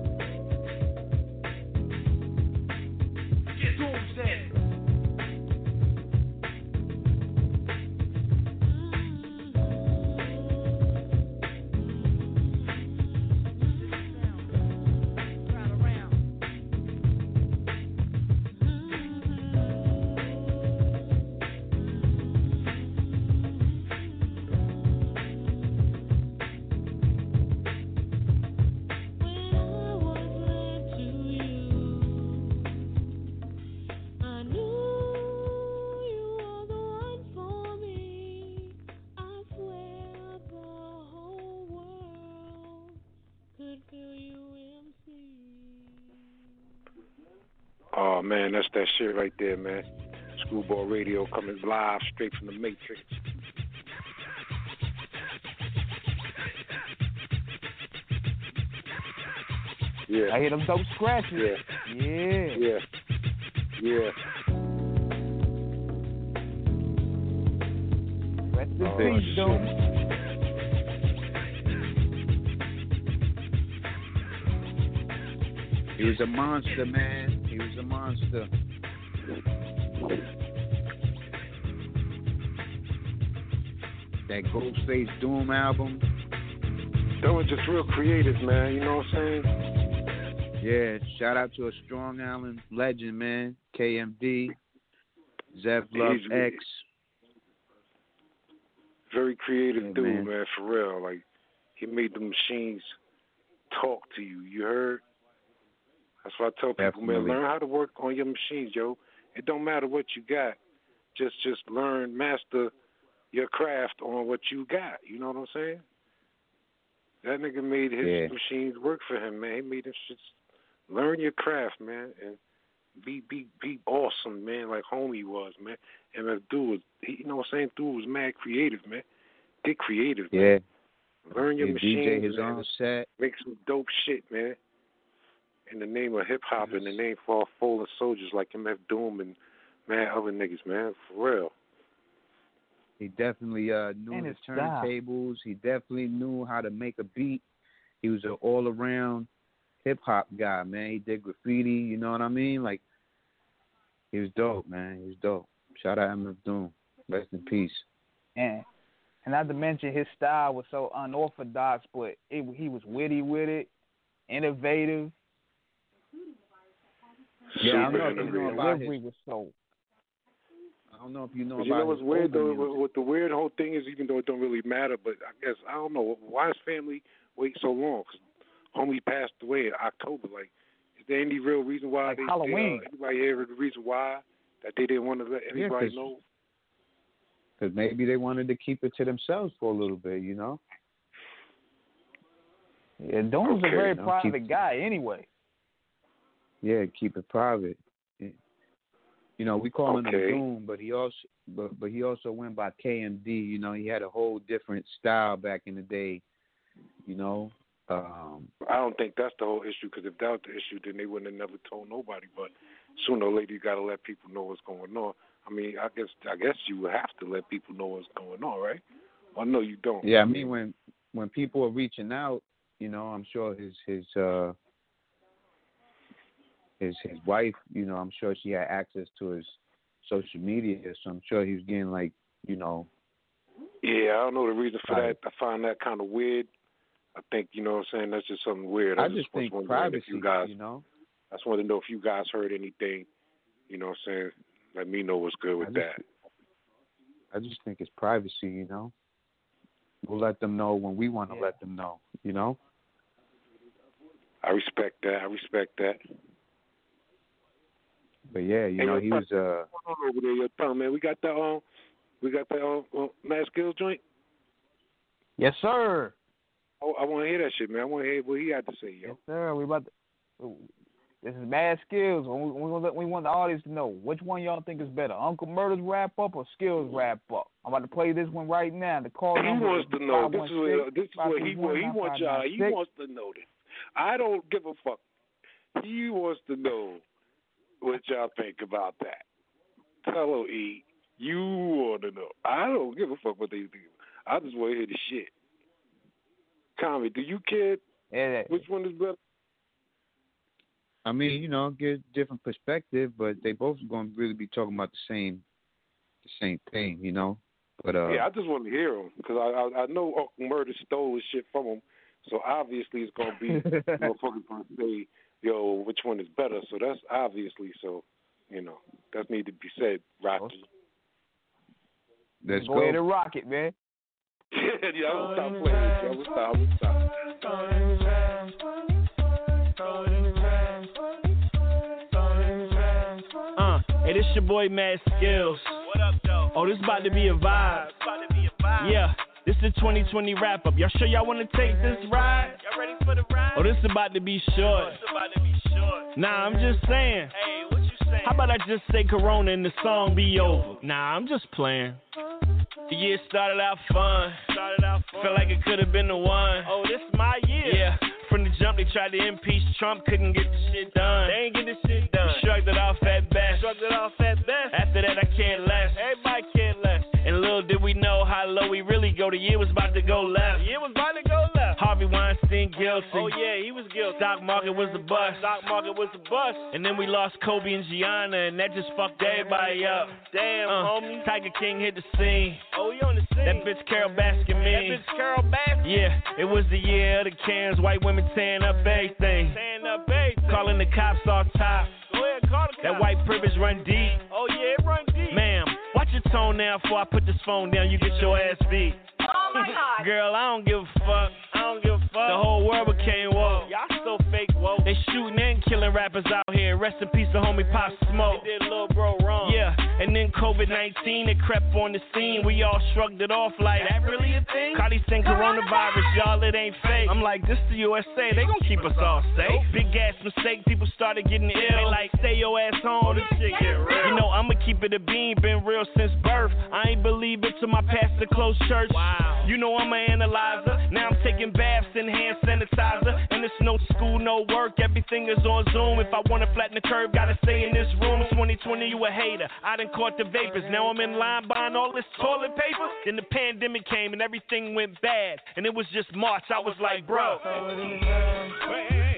Get doomsday. Oh man, that's that shit right there, man. Screwball Radio coming live straight from the Matrix. Yeah. I hear them dope scratches. Yeah. Rest in peace, Doom. He was a monster, man. He was a monster. That Ghostface Doom album. That was just real creative, man. You know what I'm saying? Yeah, shout out to a Strong Island legend, man. KMD, Zev Love X. Very creative dude, man, for real. Like, he made the machines talk to you. You heard? That's why I tell people, man, learn how to work on your machines, yo. It don't matter what you got. Just learn, master your craft on what you got. You know what I'm saying? That nigga made his machines work for him, man. He made them shit. Learn your craft, man, and be awesome, man, like homie was, man. And if dude was, you know what I'm saying? Dude was mad creative, man. Get creative, man. Learn your machines, DJ his own set. Make some dope shit, man. In the name of hip hop, in the name for all fallen soldiers like MF Doom and man, other niggas, man, for real. He definitely knew his turntables. He definitely knew how to make a beat. He was an all-around hip-hop guy, man. He did graffiti, you know what I mean? Like, he was dope, man. He was dope. Shout out MF Doom. Rest in peace. And not to mention his style was so unorthodox, but he was witty with it, innovative. Yeah, I don't know if you know about his... was so... I don't know if you know about. You know what's weird though? Music. What the weird whole thing is, even though it don't really matter, but I guess I don't know why his family wait so long. Cause homie passed away in October. Like, is there any real reason why like Halloween? Anybody hear the reason why that they didn't want to let anybody know? Because maybe they wanted to keep it to themselves for a little bit, you know. Yeah, Doom's a very private guy, anyway. Yeah, keep it private. You know, we call him Doom, but he also went by KMD. You know, he had a whole different style back in the day. You know, I don't think that's the whole issue. Because if that was the issue, then they wouldn't have never told nobody. But sooner or later, you got to let people know what's going on. I mean, I guess you would have to let people know what's going on, right? Well, no, you don't. Yeah, I mean, when people are reaching out, you know, I'm sure his wife, you know, I'm sure she had access to his social media, so I'm sure he was getting, like, you know. Yeah, I don't know the reason for that. I find that kind of weird. I think, you know what I'm saying, that's just something weird. I just think privacy, you know. I just wanted to know if you guys heard anything, you know what I'm saying. Let me know what's good with that. I just think it's privacy, you know. We'll let them know when we want to let them know, you know. I respect that. But yeah, you know, he was over there, your tongue, man. We got that Mad Skills joint. Yes, sir. Oh, I want to hear that shit, man. I want to hear what he had to say, yo. Yes, sir. This is Mad Skills. We want the audience to know which one y'all think is better, Uncle Murder's Wrap Up or Skills Wrap Up. I'm about to play this one right now. The call number wants to know. This is what he wants y'all. He wants to know this. I don't give a fuck. He wants to know what y'all think about that. Hello, E. You want to know. I don't give a fuck what they think. I just want to hear the shit. Tommy, do you care which one is better? I mean, you know, get different perspective, but they both are going to really be talking about the same thing, you know. But yeah, I just want to hear him because I know Uncle Murder stole his shit from him, so obviously it's going to be motherfuckers going to say, yo, which one is better? So that's obviously, so, you know, that need to be said, Rocky. Let's go ahead and rock it, man. Yeah, I'm gonna stop playing this, yo. I'm gonna stop. Hey, this your boy Mad Skills. What up, though? Oh, this about to be a vibe. Yeah, this is the 2020 wrap up. Y'all sure y'all wanna take this ride? Y'all ready for the ride? Oh, this about to be short. Nah, I'm just saying. Hey, what you saying? How about I just say Corona and the song be over? Nah, I'm just playing. The year started out fun. Felt like it could have been the one. Oh, this is my year. Yeah. From the jump, they tried to impeach Trump, couldn't get the shit done. They ain't get the shit done. We shrugged it off at best. After that, I cared less. Everybody cared less. And little did we know how low we really go. The year was about to go left. Harvey Weinstein guilty. Oh yeah, he was guilty. Stock market was a bust. And then we lost Kobe and Gianna, and that just fucked everybody up. Damn, homie. Tiger King hit the scene. Oh, you on the scene? That bitch Carol Baskin me. Yeah, it was the year of the cans. White women tearing up everything. Calling the cops off top. Go ahead, call the cops. That white privilege run deep. Oh yeah, it run deep. Ma'am, watch your tone now before I put this phone down. You get your ass beat. Oh my God. Girl, I don't give a fuck. The whole world became woke. Y'all so fake woke. They shooting and killing rappers out here. Rest in peace to homie Pop Smoke. They did little bro wrong. Yeah, and then COVID-19, it crept on the scene. We all shrugged it off like, that really a thing? Cardi saying coronavirus, y'all, it ain't fake. I'm like, this the USA, they gon' keep us all safe. Big ass mistake, people started getting ill. They like, stay your ass home, this shit get real. You know, I'ma keep it a bean, been real since birth. I ain't believe it till my pastor closed church. Wow. You know I'm an analyzer. Now I'm taking baths in hand sanitizer. And it's no school, no work, everything is on Zoom. If I wanna flatten the curve, gotta stay in this room. 2020, you a hater. I done caught the vapors. Now I'm in line buying all this toilet paper. Then the pandemic came and everything went bad. And it was just March. I was like, bro. Hey.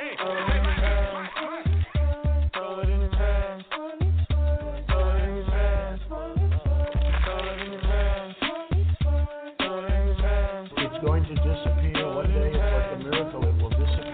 It's going to disappear one day. It's like a miracle. It will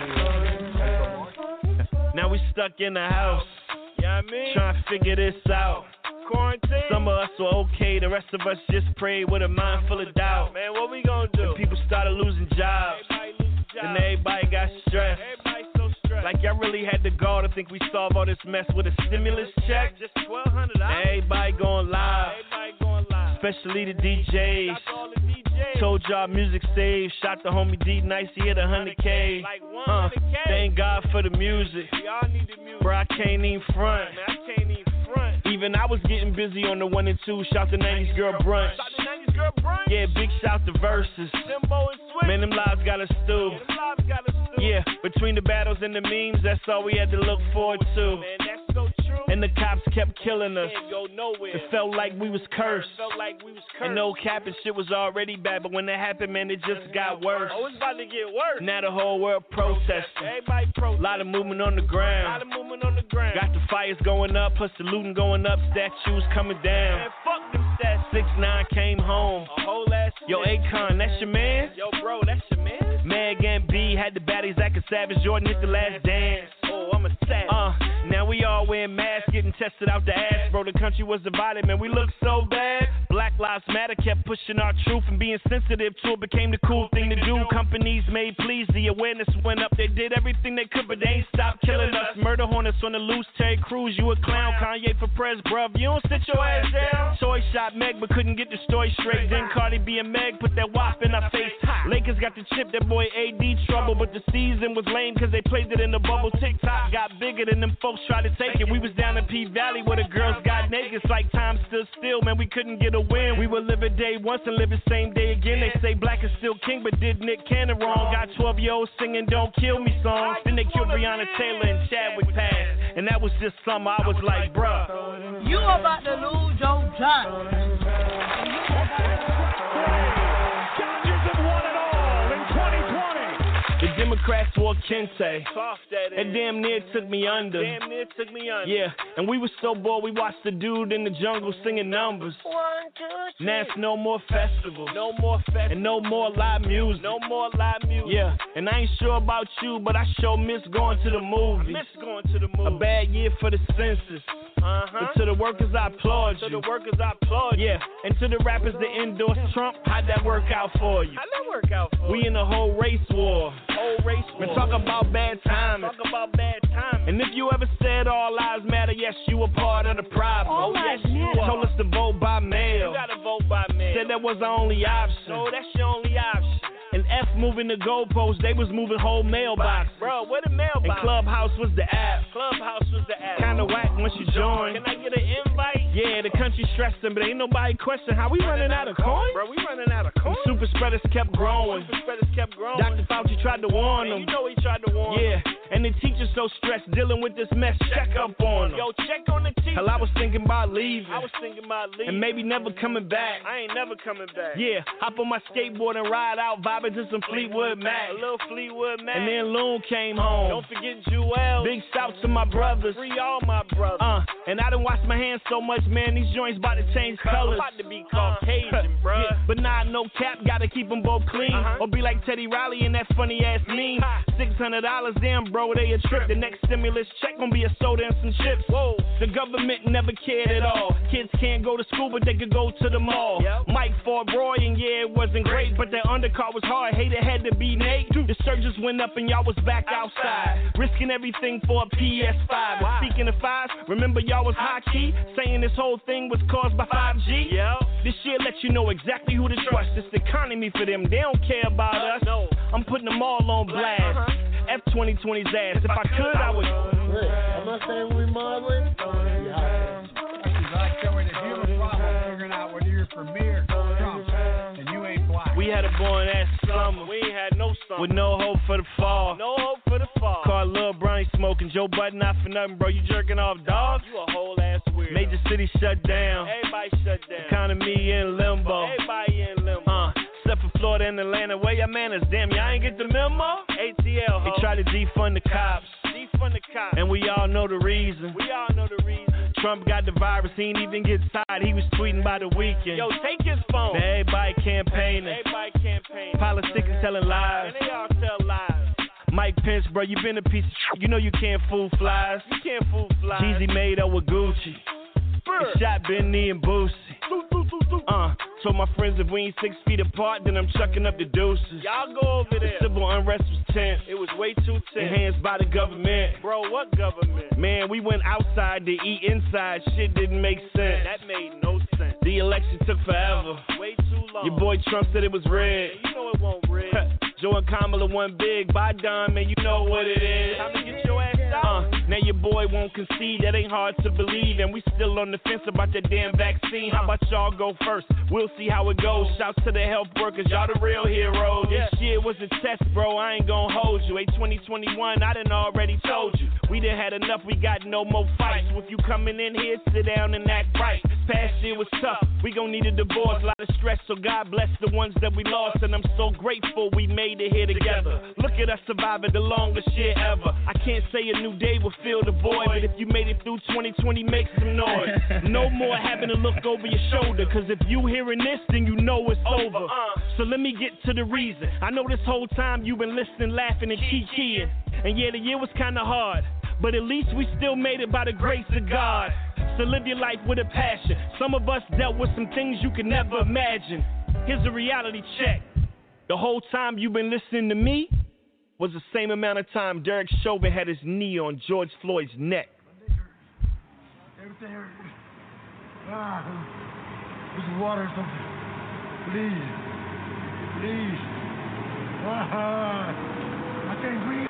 disappear. Now we stuck in the house. Trying to figure this out. Quarantine. Some of us were okay, the rest of us just prayed with a mind full of doubt. Man, what we gonna do? And people started losing jobs. And everybody got stressed. Like y'all really had the gall to think we solve all this mess with a stimulus check. Just $1,200. Everybody going live. Especially the DJs. Told y'all music saved. Shot the homie D Nice, he hit 100K. Thank God for the music. Bro, I can't even front. Even I was getting busy on the 1 and 2. Shout to 90s Girl Brunch. Yeah, big shout to Versus. Man, them lives got us stew. Yeah, between the battles and the memes, that's all we had to look forward to. And the cops kept killing us. It felt like we was cursed. And no cap and shit was already bad, but when that happened, man, it just got worse. Oh, it's about to get worse. Now the whole world protesting. A lot of movement on the ground. Got the fires going up, plus the looting going up, statues coming down. Man, fuck them stats. 6ix9ine came home. A whole ass. Yo, Akon, that's your man? Yo, bro, that's your man? Meg and B had the baddies like a Savage. Jordan hit the last dance. Oh, I'm a savage. Now we all wearing masks, getting tested out the ass. Bro, the country was divided, man, we look so bad. Black Lives Matter kept pushing our truth, and being sensitive to it became the cool thing to do. Companies made pleas, the awareness went up. They did everything they could, but they ain't stopped killing us. Murder hornets on the loose, Terry Crews, you a clown. Kanye for press, bruv, you don't sit your ass down. Toy shot Meg, but couldn't get the story straight. Then Cardi B and Meg put that wop in our face. Lakers got the chip, that boy AD trouble, but the season was lame cause they played it in the bubble. TikTok got bigger than them folks tried to take it. We was down in P-Valley where the girls got naked. It's like time stood still, man, we couldn't get a win. We would live a day once and live the same day again. They say black is still king, but did Nick Cannon wrong. Got 12-year-olds singing Don't Kill Me songs. Then they killed Breonna Taylor and Chadwick passed. And that was just something I was like, bruh, you about to lose your job. The Democrats wore Kente. It damn near took me under. Yeah, and we were so bored we watched the dude in the jungle singing numbers. Now it's no more festivals. And no more live music. Yeah, and I ain't sure about you, but I sure miss going to the movies. A bad year for the census. But to the workers I applaud you. Yeah, and to the rappers that endorse Trump, how'd that work out for you? We in a whole race war. We talk about bad timing. And if you ever said all lives matter, yes, you were part of the problem. All lives matter. Told us to vote by mail. You gotta vote by mail. Said that was the only option. No, that's your only option. And F moving the goalposts, they was moving whole mailboxes. Bro, what a mailbox? And Clubhouse was the app. Kinda whack once you join. Can I get an invite? Yeah, the country stressing, but ain't nobody question how we running out of coin. Bro, we running out of coin. Super spreaders kept growing. Dr. Fauci tried to warn them. You know he tried to warn them. Yeah, and the teachers so stressed dealing with this mess. Check up on them. Yo, check on the teachers. Hell, I was thinking about leaving. And maybe never coming back. I ain't never coming back. Yeah, hop on my skateboard and ride out, vibing to some Fleetwood Mac. A little Fleetwood Mac. And then Loon came home. Don't forget Jewel. Big shout to my brothers. Free all my brothers. And I done washed my hands so much, man, these joints about to change colors. About to be Caucasian, bruh. Yeah, but nah, no cap, gotta keep them both clean. Or be like Teddy Riley and that funny ass meme. $600, damn bro, they a trip. The next stimulus check gon' be a soda and some chips. Whoa. The government never cared at all. Kids can't go to school, but they could go to the mall. Yep. Mike fought Roy, and yeah, it wasn't great, but that undercard was hard. Hater had to be Nate. The surges went up, and y'all was back outside, risking everything for a PS5. Wow. And speaking of fives, remember y'all was high key, saying this whole thing was caused by 5G. Yep. This shit let you know exactly who to trust. It's the economy for them. They don't care about us. No. I'm putting them all on blast. F 2020's ass. If I could, I would. I'm not saying we modeling. Figuring out whether you're for me or Trump, and you ain't black. We had a born ass summer. We ain't had no summer. With no hope for the fall. No hope for the fall. Called Lil Bronny smoking, Joe Budden not for nothing, bro. You jerking off dogs? You a whole ass weirdo. Major city shut down. Everybody shut down. Economy in limbo. Everybody in limbo. Except for Florida and Atlanta, where your manners? Damn, y'all ain't get the memo? ATL, They try to defund the cops. Defund the cops. And we all know the reason. We all know the reason. Trump got the virus, he ain't even get tired. He was tweeting by the weekend. Yo, take his phone. Now everybody campaigning. Everybody campaigning. Politicians telling lies. And they all tell lies. Mike Pence, bro, you been a piece of shit. You know you can't fool flies. You can't fool flies. Jeezy made up with Gucci. He shot Benny and Boosie. Told my friends if we ain't 6 feet apart, then I'm chucking up the deuces. Y'all go over there. The civil unrest was tense. It was way too tense. Enhanced by the government. Bro, what government? Man, we went outside to eat inside. Shit didn't make sense. That made no sense. The election took forever. Way too long. Your boy Trump said it was red. You know it won't red. Joe and Kamala won big. By Don, man, you know what it is. Time to get your ass out. Now your boy won't concede. That ain't hard to believe. And we still on the fence about that damn vaccine. How about y'all go first? We'll see how it goes. Shouts to the health workers. Y'all the real heroes. This shit was a test, bro. I ain't gonna hold you. 2021, I done already told you. We done had enough. We got no more fights. With you coming in here, sit down and act right. Past year was tough. We gon' need a divorce. Lot of stress. So God bless the ones that we lost. And I'm so grateful we made it here together. Look at us surviving the longest year ever. I can't say a new day will fill the void, but if you made it through 2020, make some noise. No more having to look over your shoulder, cause if you hearing this, then you know it's over. So let me get to the reason. I know this whole time you've been listening, laughing, and keying. And yeah, the year was kinda hard, but at least we still made it by the grace of God. So live your life with a passion. Some of us dealt with some things you could never imagine. Here's a reality check. The whole time you've been listening to me was the same amount of time Derek Chauvin had his knee on George Floyd's neck. Everything hurts. Get some water or something. Please. Please. I can't breathe.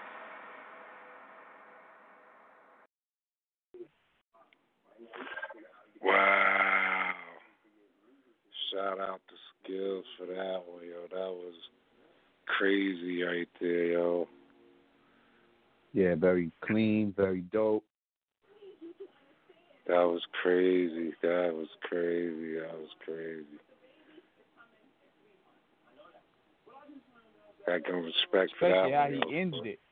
Wow. Shout out to Skills for that one, yo. That was crazy right there, yo. Yeah, very clean, very dope. That was crazy. That was crazy. I can respect for that. Especially how one, he ended it.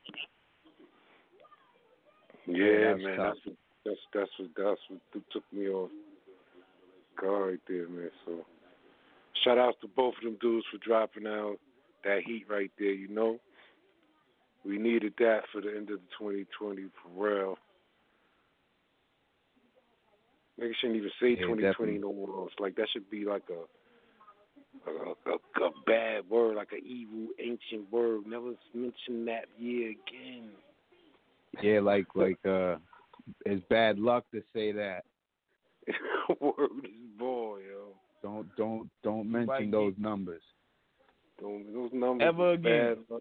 Yeah, man. That's what took me off guard right there, man. So shout out to both of them dudes for dropping out that heat right there, you know. We needed that for the end of the 2020 for real. Nigga shouldn't even say 2020 definitely. no more. It's like that should be like a bad word, like an evil ancient word. Never mention that year again. Yeah, like it's bad luck to say that. Word is boy, yo. Don't mention those numbers. Those numbers ever again. Bad.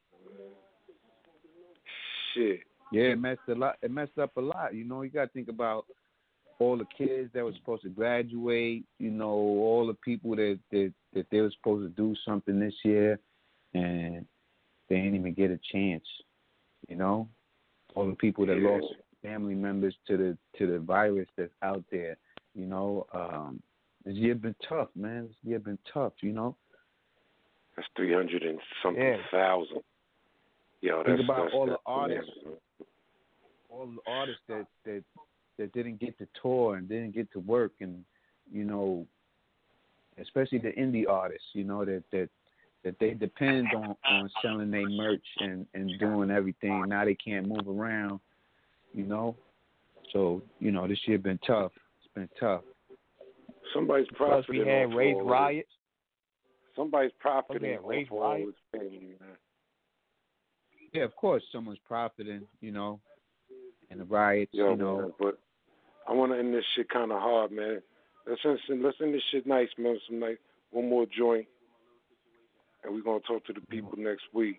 Shit. Yeah, it messed up a lot. You know, you got to think about all the kids that were supposed to graduate. You know, all the people that they were supposed to do something this year, and they didn't even get a chance. You know, all the people that lost family members to the virus that's out there. You know, this year been tough, man. This year been tough. You know. That's 300 and something thousand. Yo, think about all the artists. All the artists that didn't get to tour and didn't get to work, and you know, especially the indie artists, you know, that they depend on selling their merch and doing everything. Now they can't move around, you know. So, you know, this year been tough. It's been tough. Somebody's profiting. Plus we had race riots. Somebody's profiting race off all this pain, man. Yeah, of course, someone's profiting, you know, in the riots, Yo, you know. Man, but I want to end this shit kind of hard, man. Let's end this shit nice, man. One more joint, and we're gonna talk to the people next week.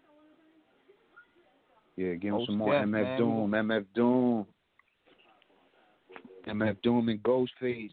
Yeah, give them some more MF Doom, MF Doom, MF Doom and Ghostface.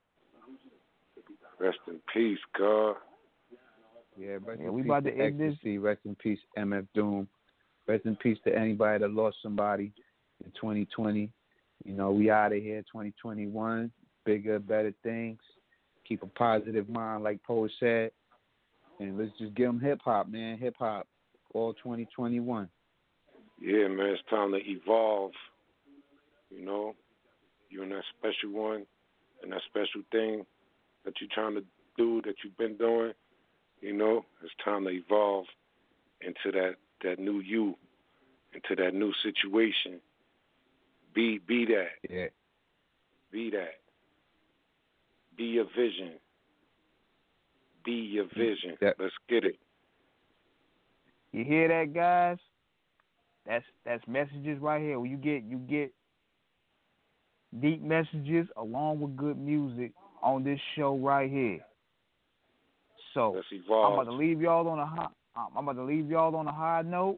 Rest in peace, God. Yeah, we about to end this. Rest in peace, MF Doom. Rest in peace to anybody that lost somebody in 2020. You know, we out of here 2021. Bigger, better things. Keep a positive mind, like Poe said. And let's just give them hip-hop, man. Hip-hop all 2021. Yeah, man, it's time to evolve. You know, you're in that special one and that special thing that you're trying to do, that you've been doing. You know, it's time to evolve into that new you, into that new situation. Be that. Yeah. Be that. Be your vision. Be your vision. Yeah. Let's get it. You hear that, guys? That's messages right here. When you get deep messages along with good music on this show right here. So let's evolve. I'm about to leave y'all on a high note,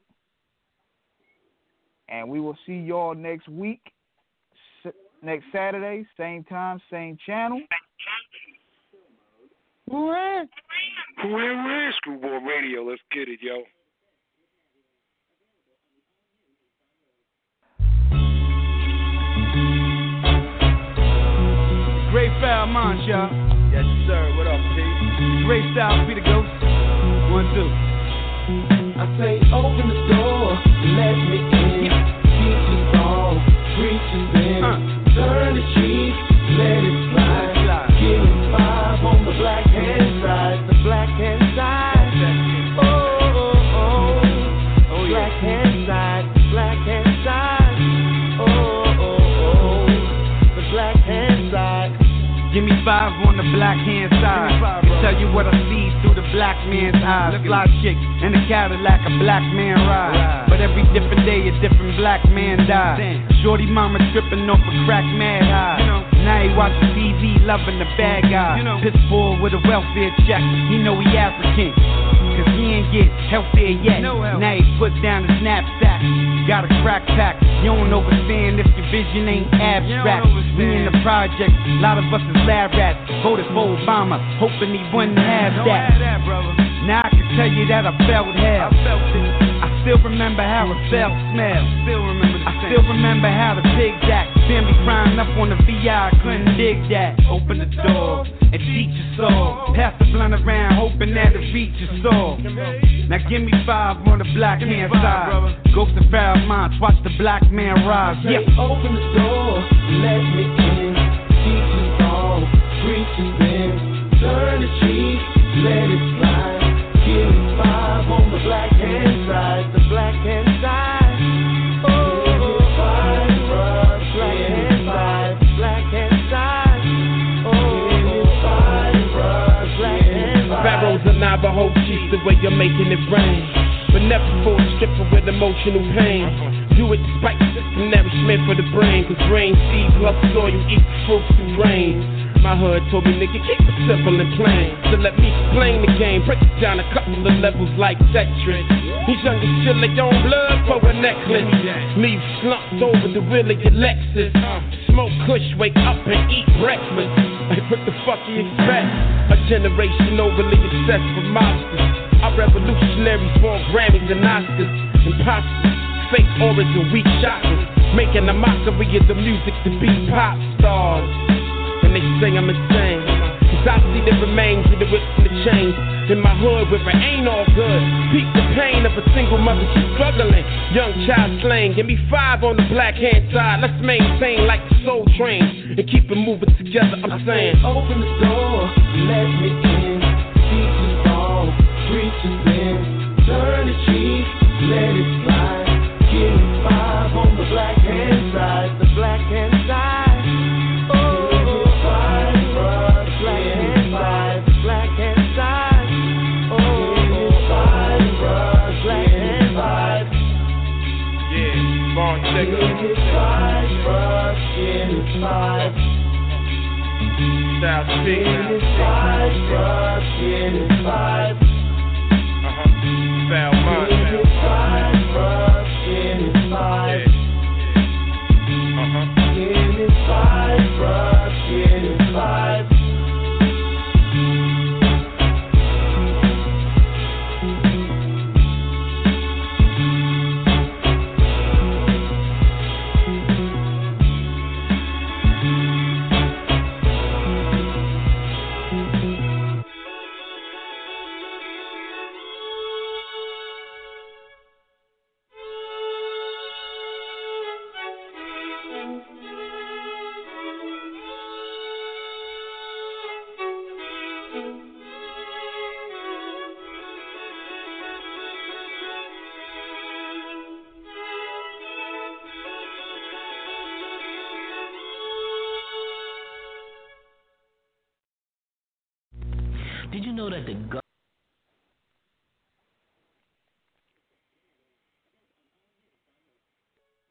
and we will see y'all next week, next Saturday, same time, same channel. Hooray! Hooray! Screwball Radio. Let's get it, yo. Great foul minds, y'all. Yes, sir. What up, P? Great style, be the ghost. 1, 2. I say, open the door, let me in. Keep the song, preach and spin. Turn the cheek, let it slide. Give me 5 on the black hand side. The black hand side. Oh, oh, oh. Oh, black hand side. Black hand side. Oh, oh, oh. The black hand side. Give me 5 on the black hand side. Tell you what I see through the black man's eyes. Fly chick in a Cadillac, a black man ride. But every different day, a different black man dies. Shorty mama tripping off a crack mad high. Now he watching TV, loving the bad guy. Piss poor with a welfare check. He know he African, cause he ain't get healthier yet. Now he put down his knapsack. Got a crack pack. You don't understand if your vision ain't abstract. We in the project, a lot of us is lab rats. Voted for Obama, hoping he wouldn't have that. Now I can tell you that I felt hell. I still remember how it felt, smell. I still remember how the pigs act. Family crying up on the VI, couldn't dig that. Open the door and teach us all. Pass the blunt around, hoping that it reaches all. Now give me 5 on the black hand side. Go to foul minds, watch the black man rise. Yeah. Open the door, let me in. Teach us all, preach and spin. Turn the cheek, let it slide. Give me 5 on the black hand side. The black hand side. Oh, fine, bruh. Black hand side. Black hand side. Oh, fine, bruh. Black hand side. Pharaohs and Navajo chiefs, the way you're making it rain. But never for a stripper with emotional pain. Do it despite the system nourishment for the brain. Cause rain, seed, plus soil, eat the fruits and rain. my hood told me, nigga, keep it simple and plain. So let me explain the game, break it down a couple of levels like Tetris. These youngers chill their own blood for a necklace. Leave slumped over the wheel of your Lexus. Smoke kush, wake up and eat breakfast. Like what the fuck you expect? A generation overly obsessed with mobsters. Our revolutionaries want Grammys and Oscars. Imposters, fake auras and weak shockers. Making a mockery of the music to be pop stars. And they say I'm insane, cause I see the remains of the whips and the chains. In my hood where it ain't all good. Peep the pain of a single mother, she's struggling. Young child slaying, give me 5 on the black hand side. Let's maintain like the Soul Train and keep it moving together, I'm saying. Open the door, let me in. Teachers fall, preachers in. Turn the cheek, let it slide. Give me 5 on the black hand side. The black hand side. Style speak now. Foul mind. Did you know that the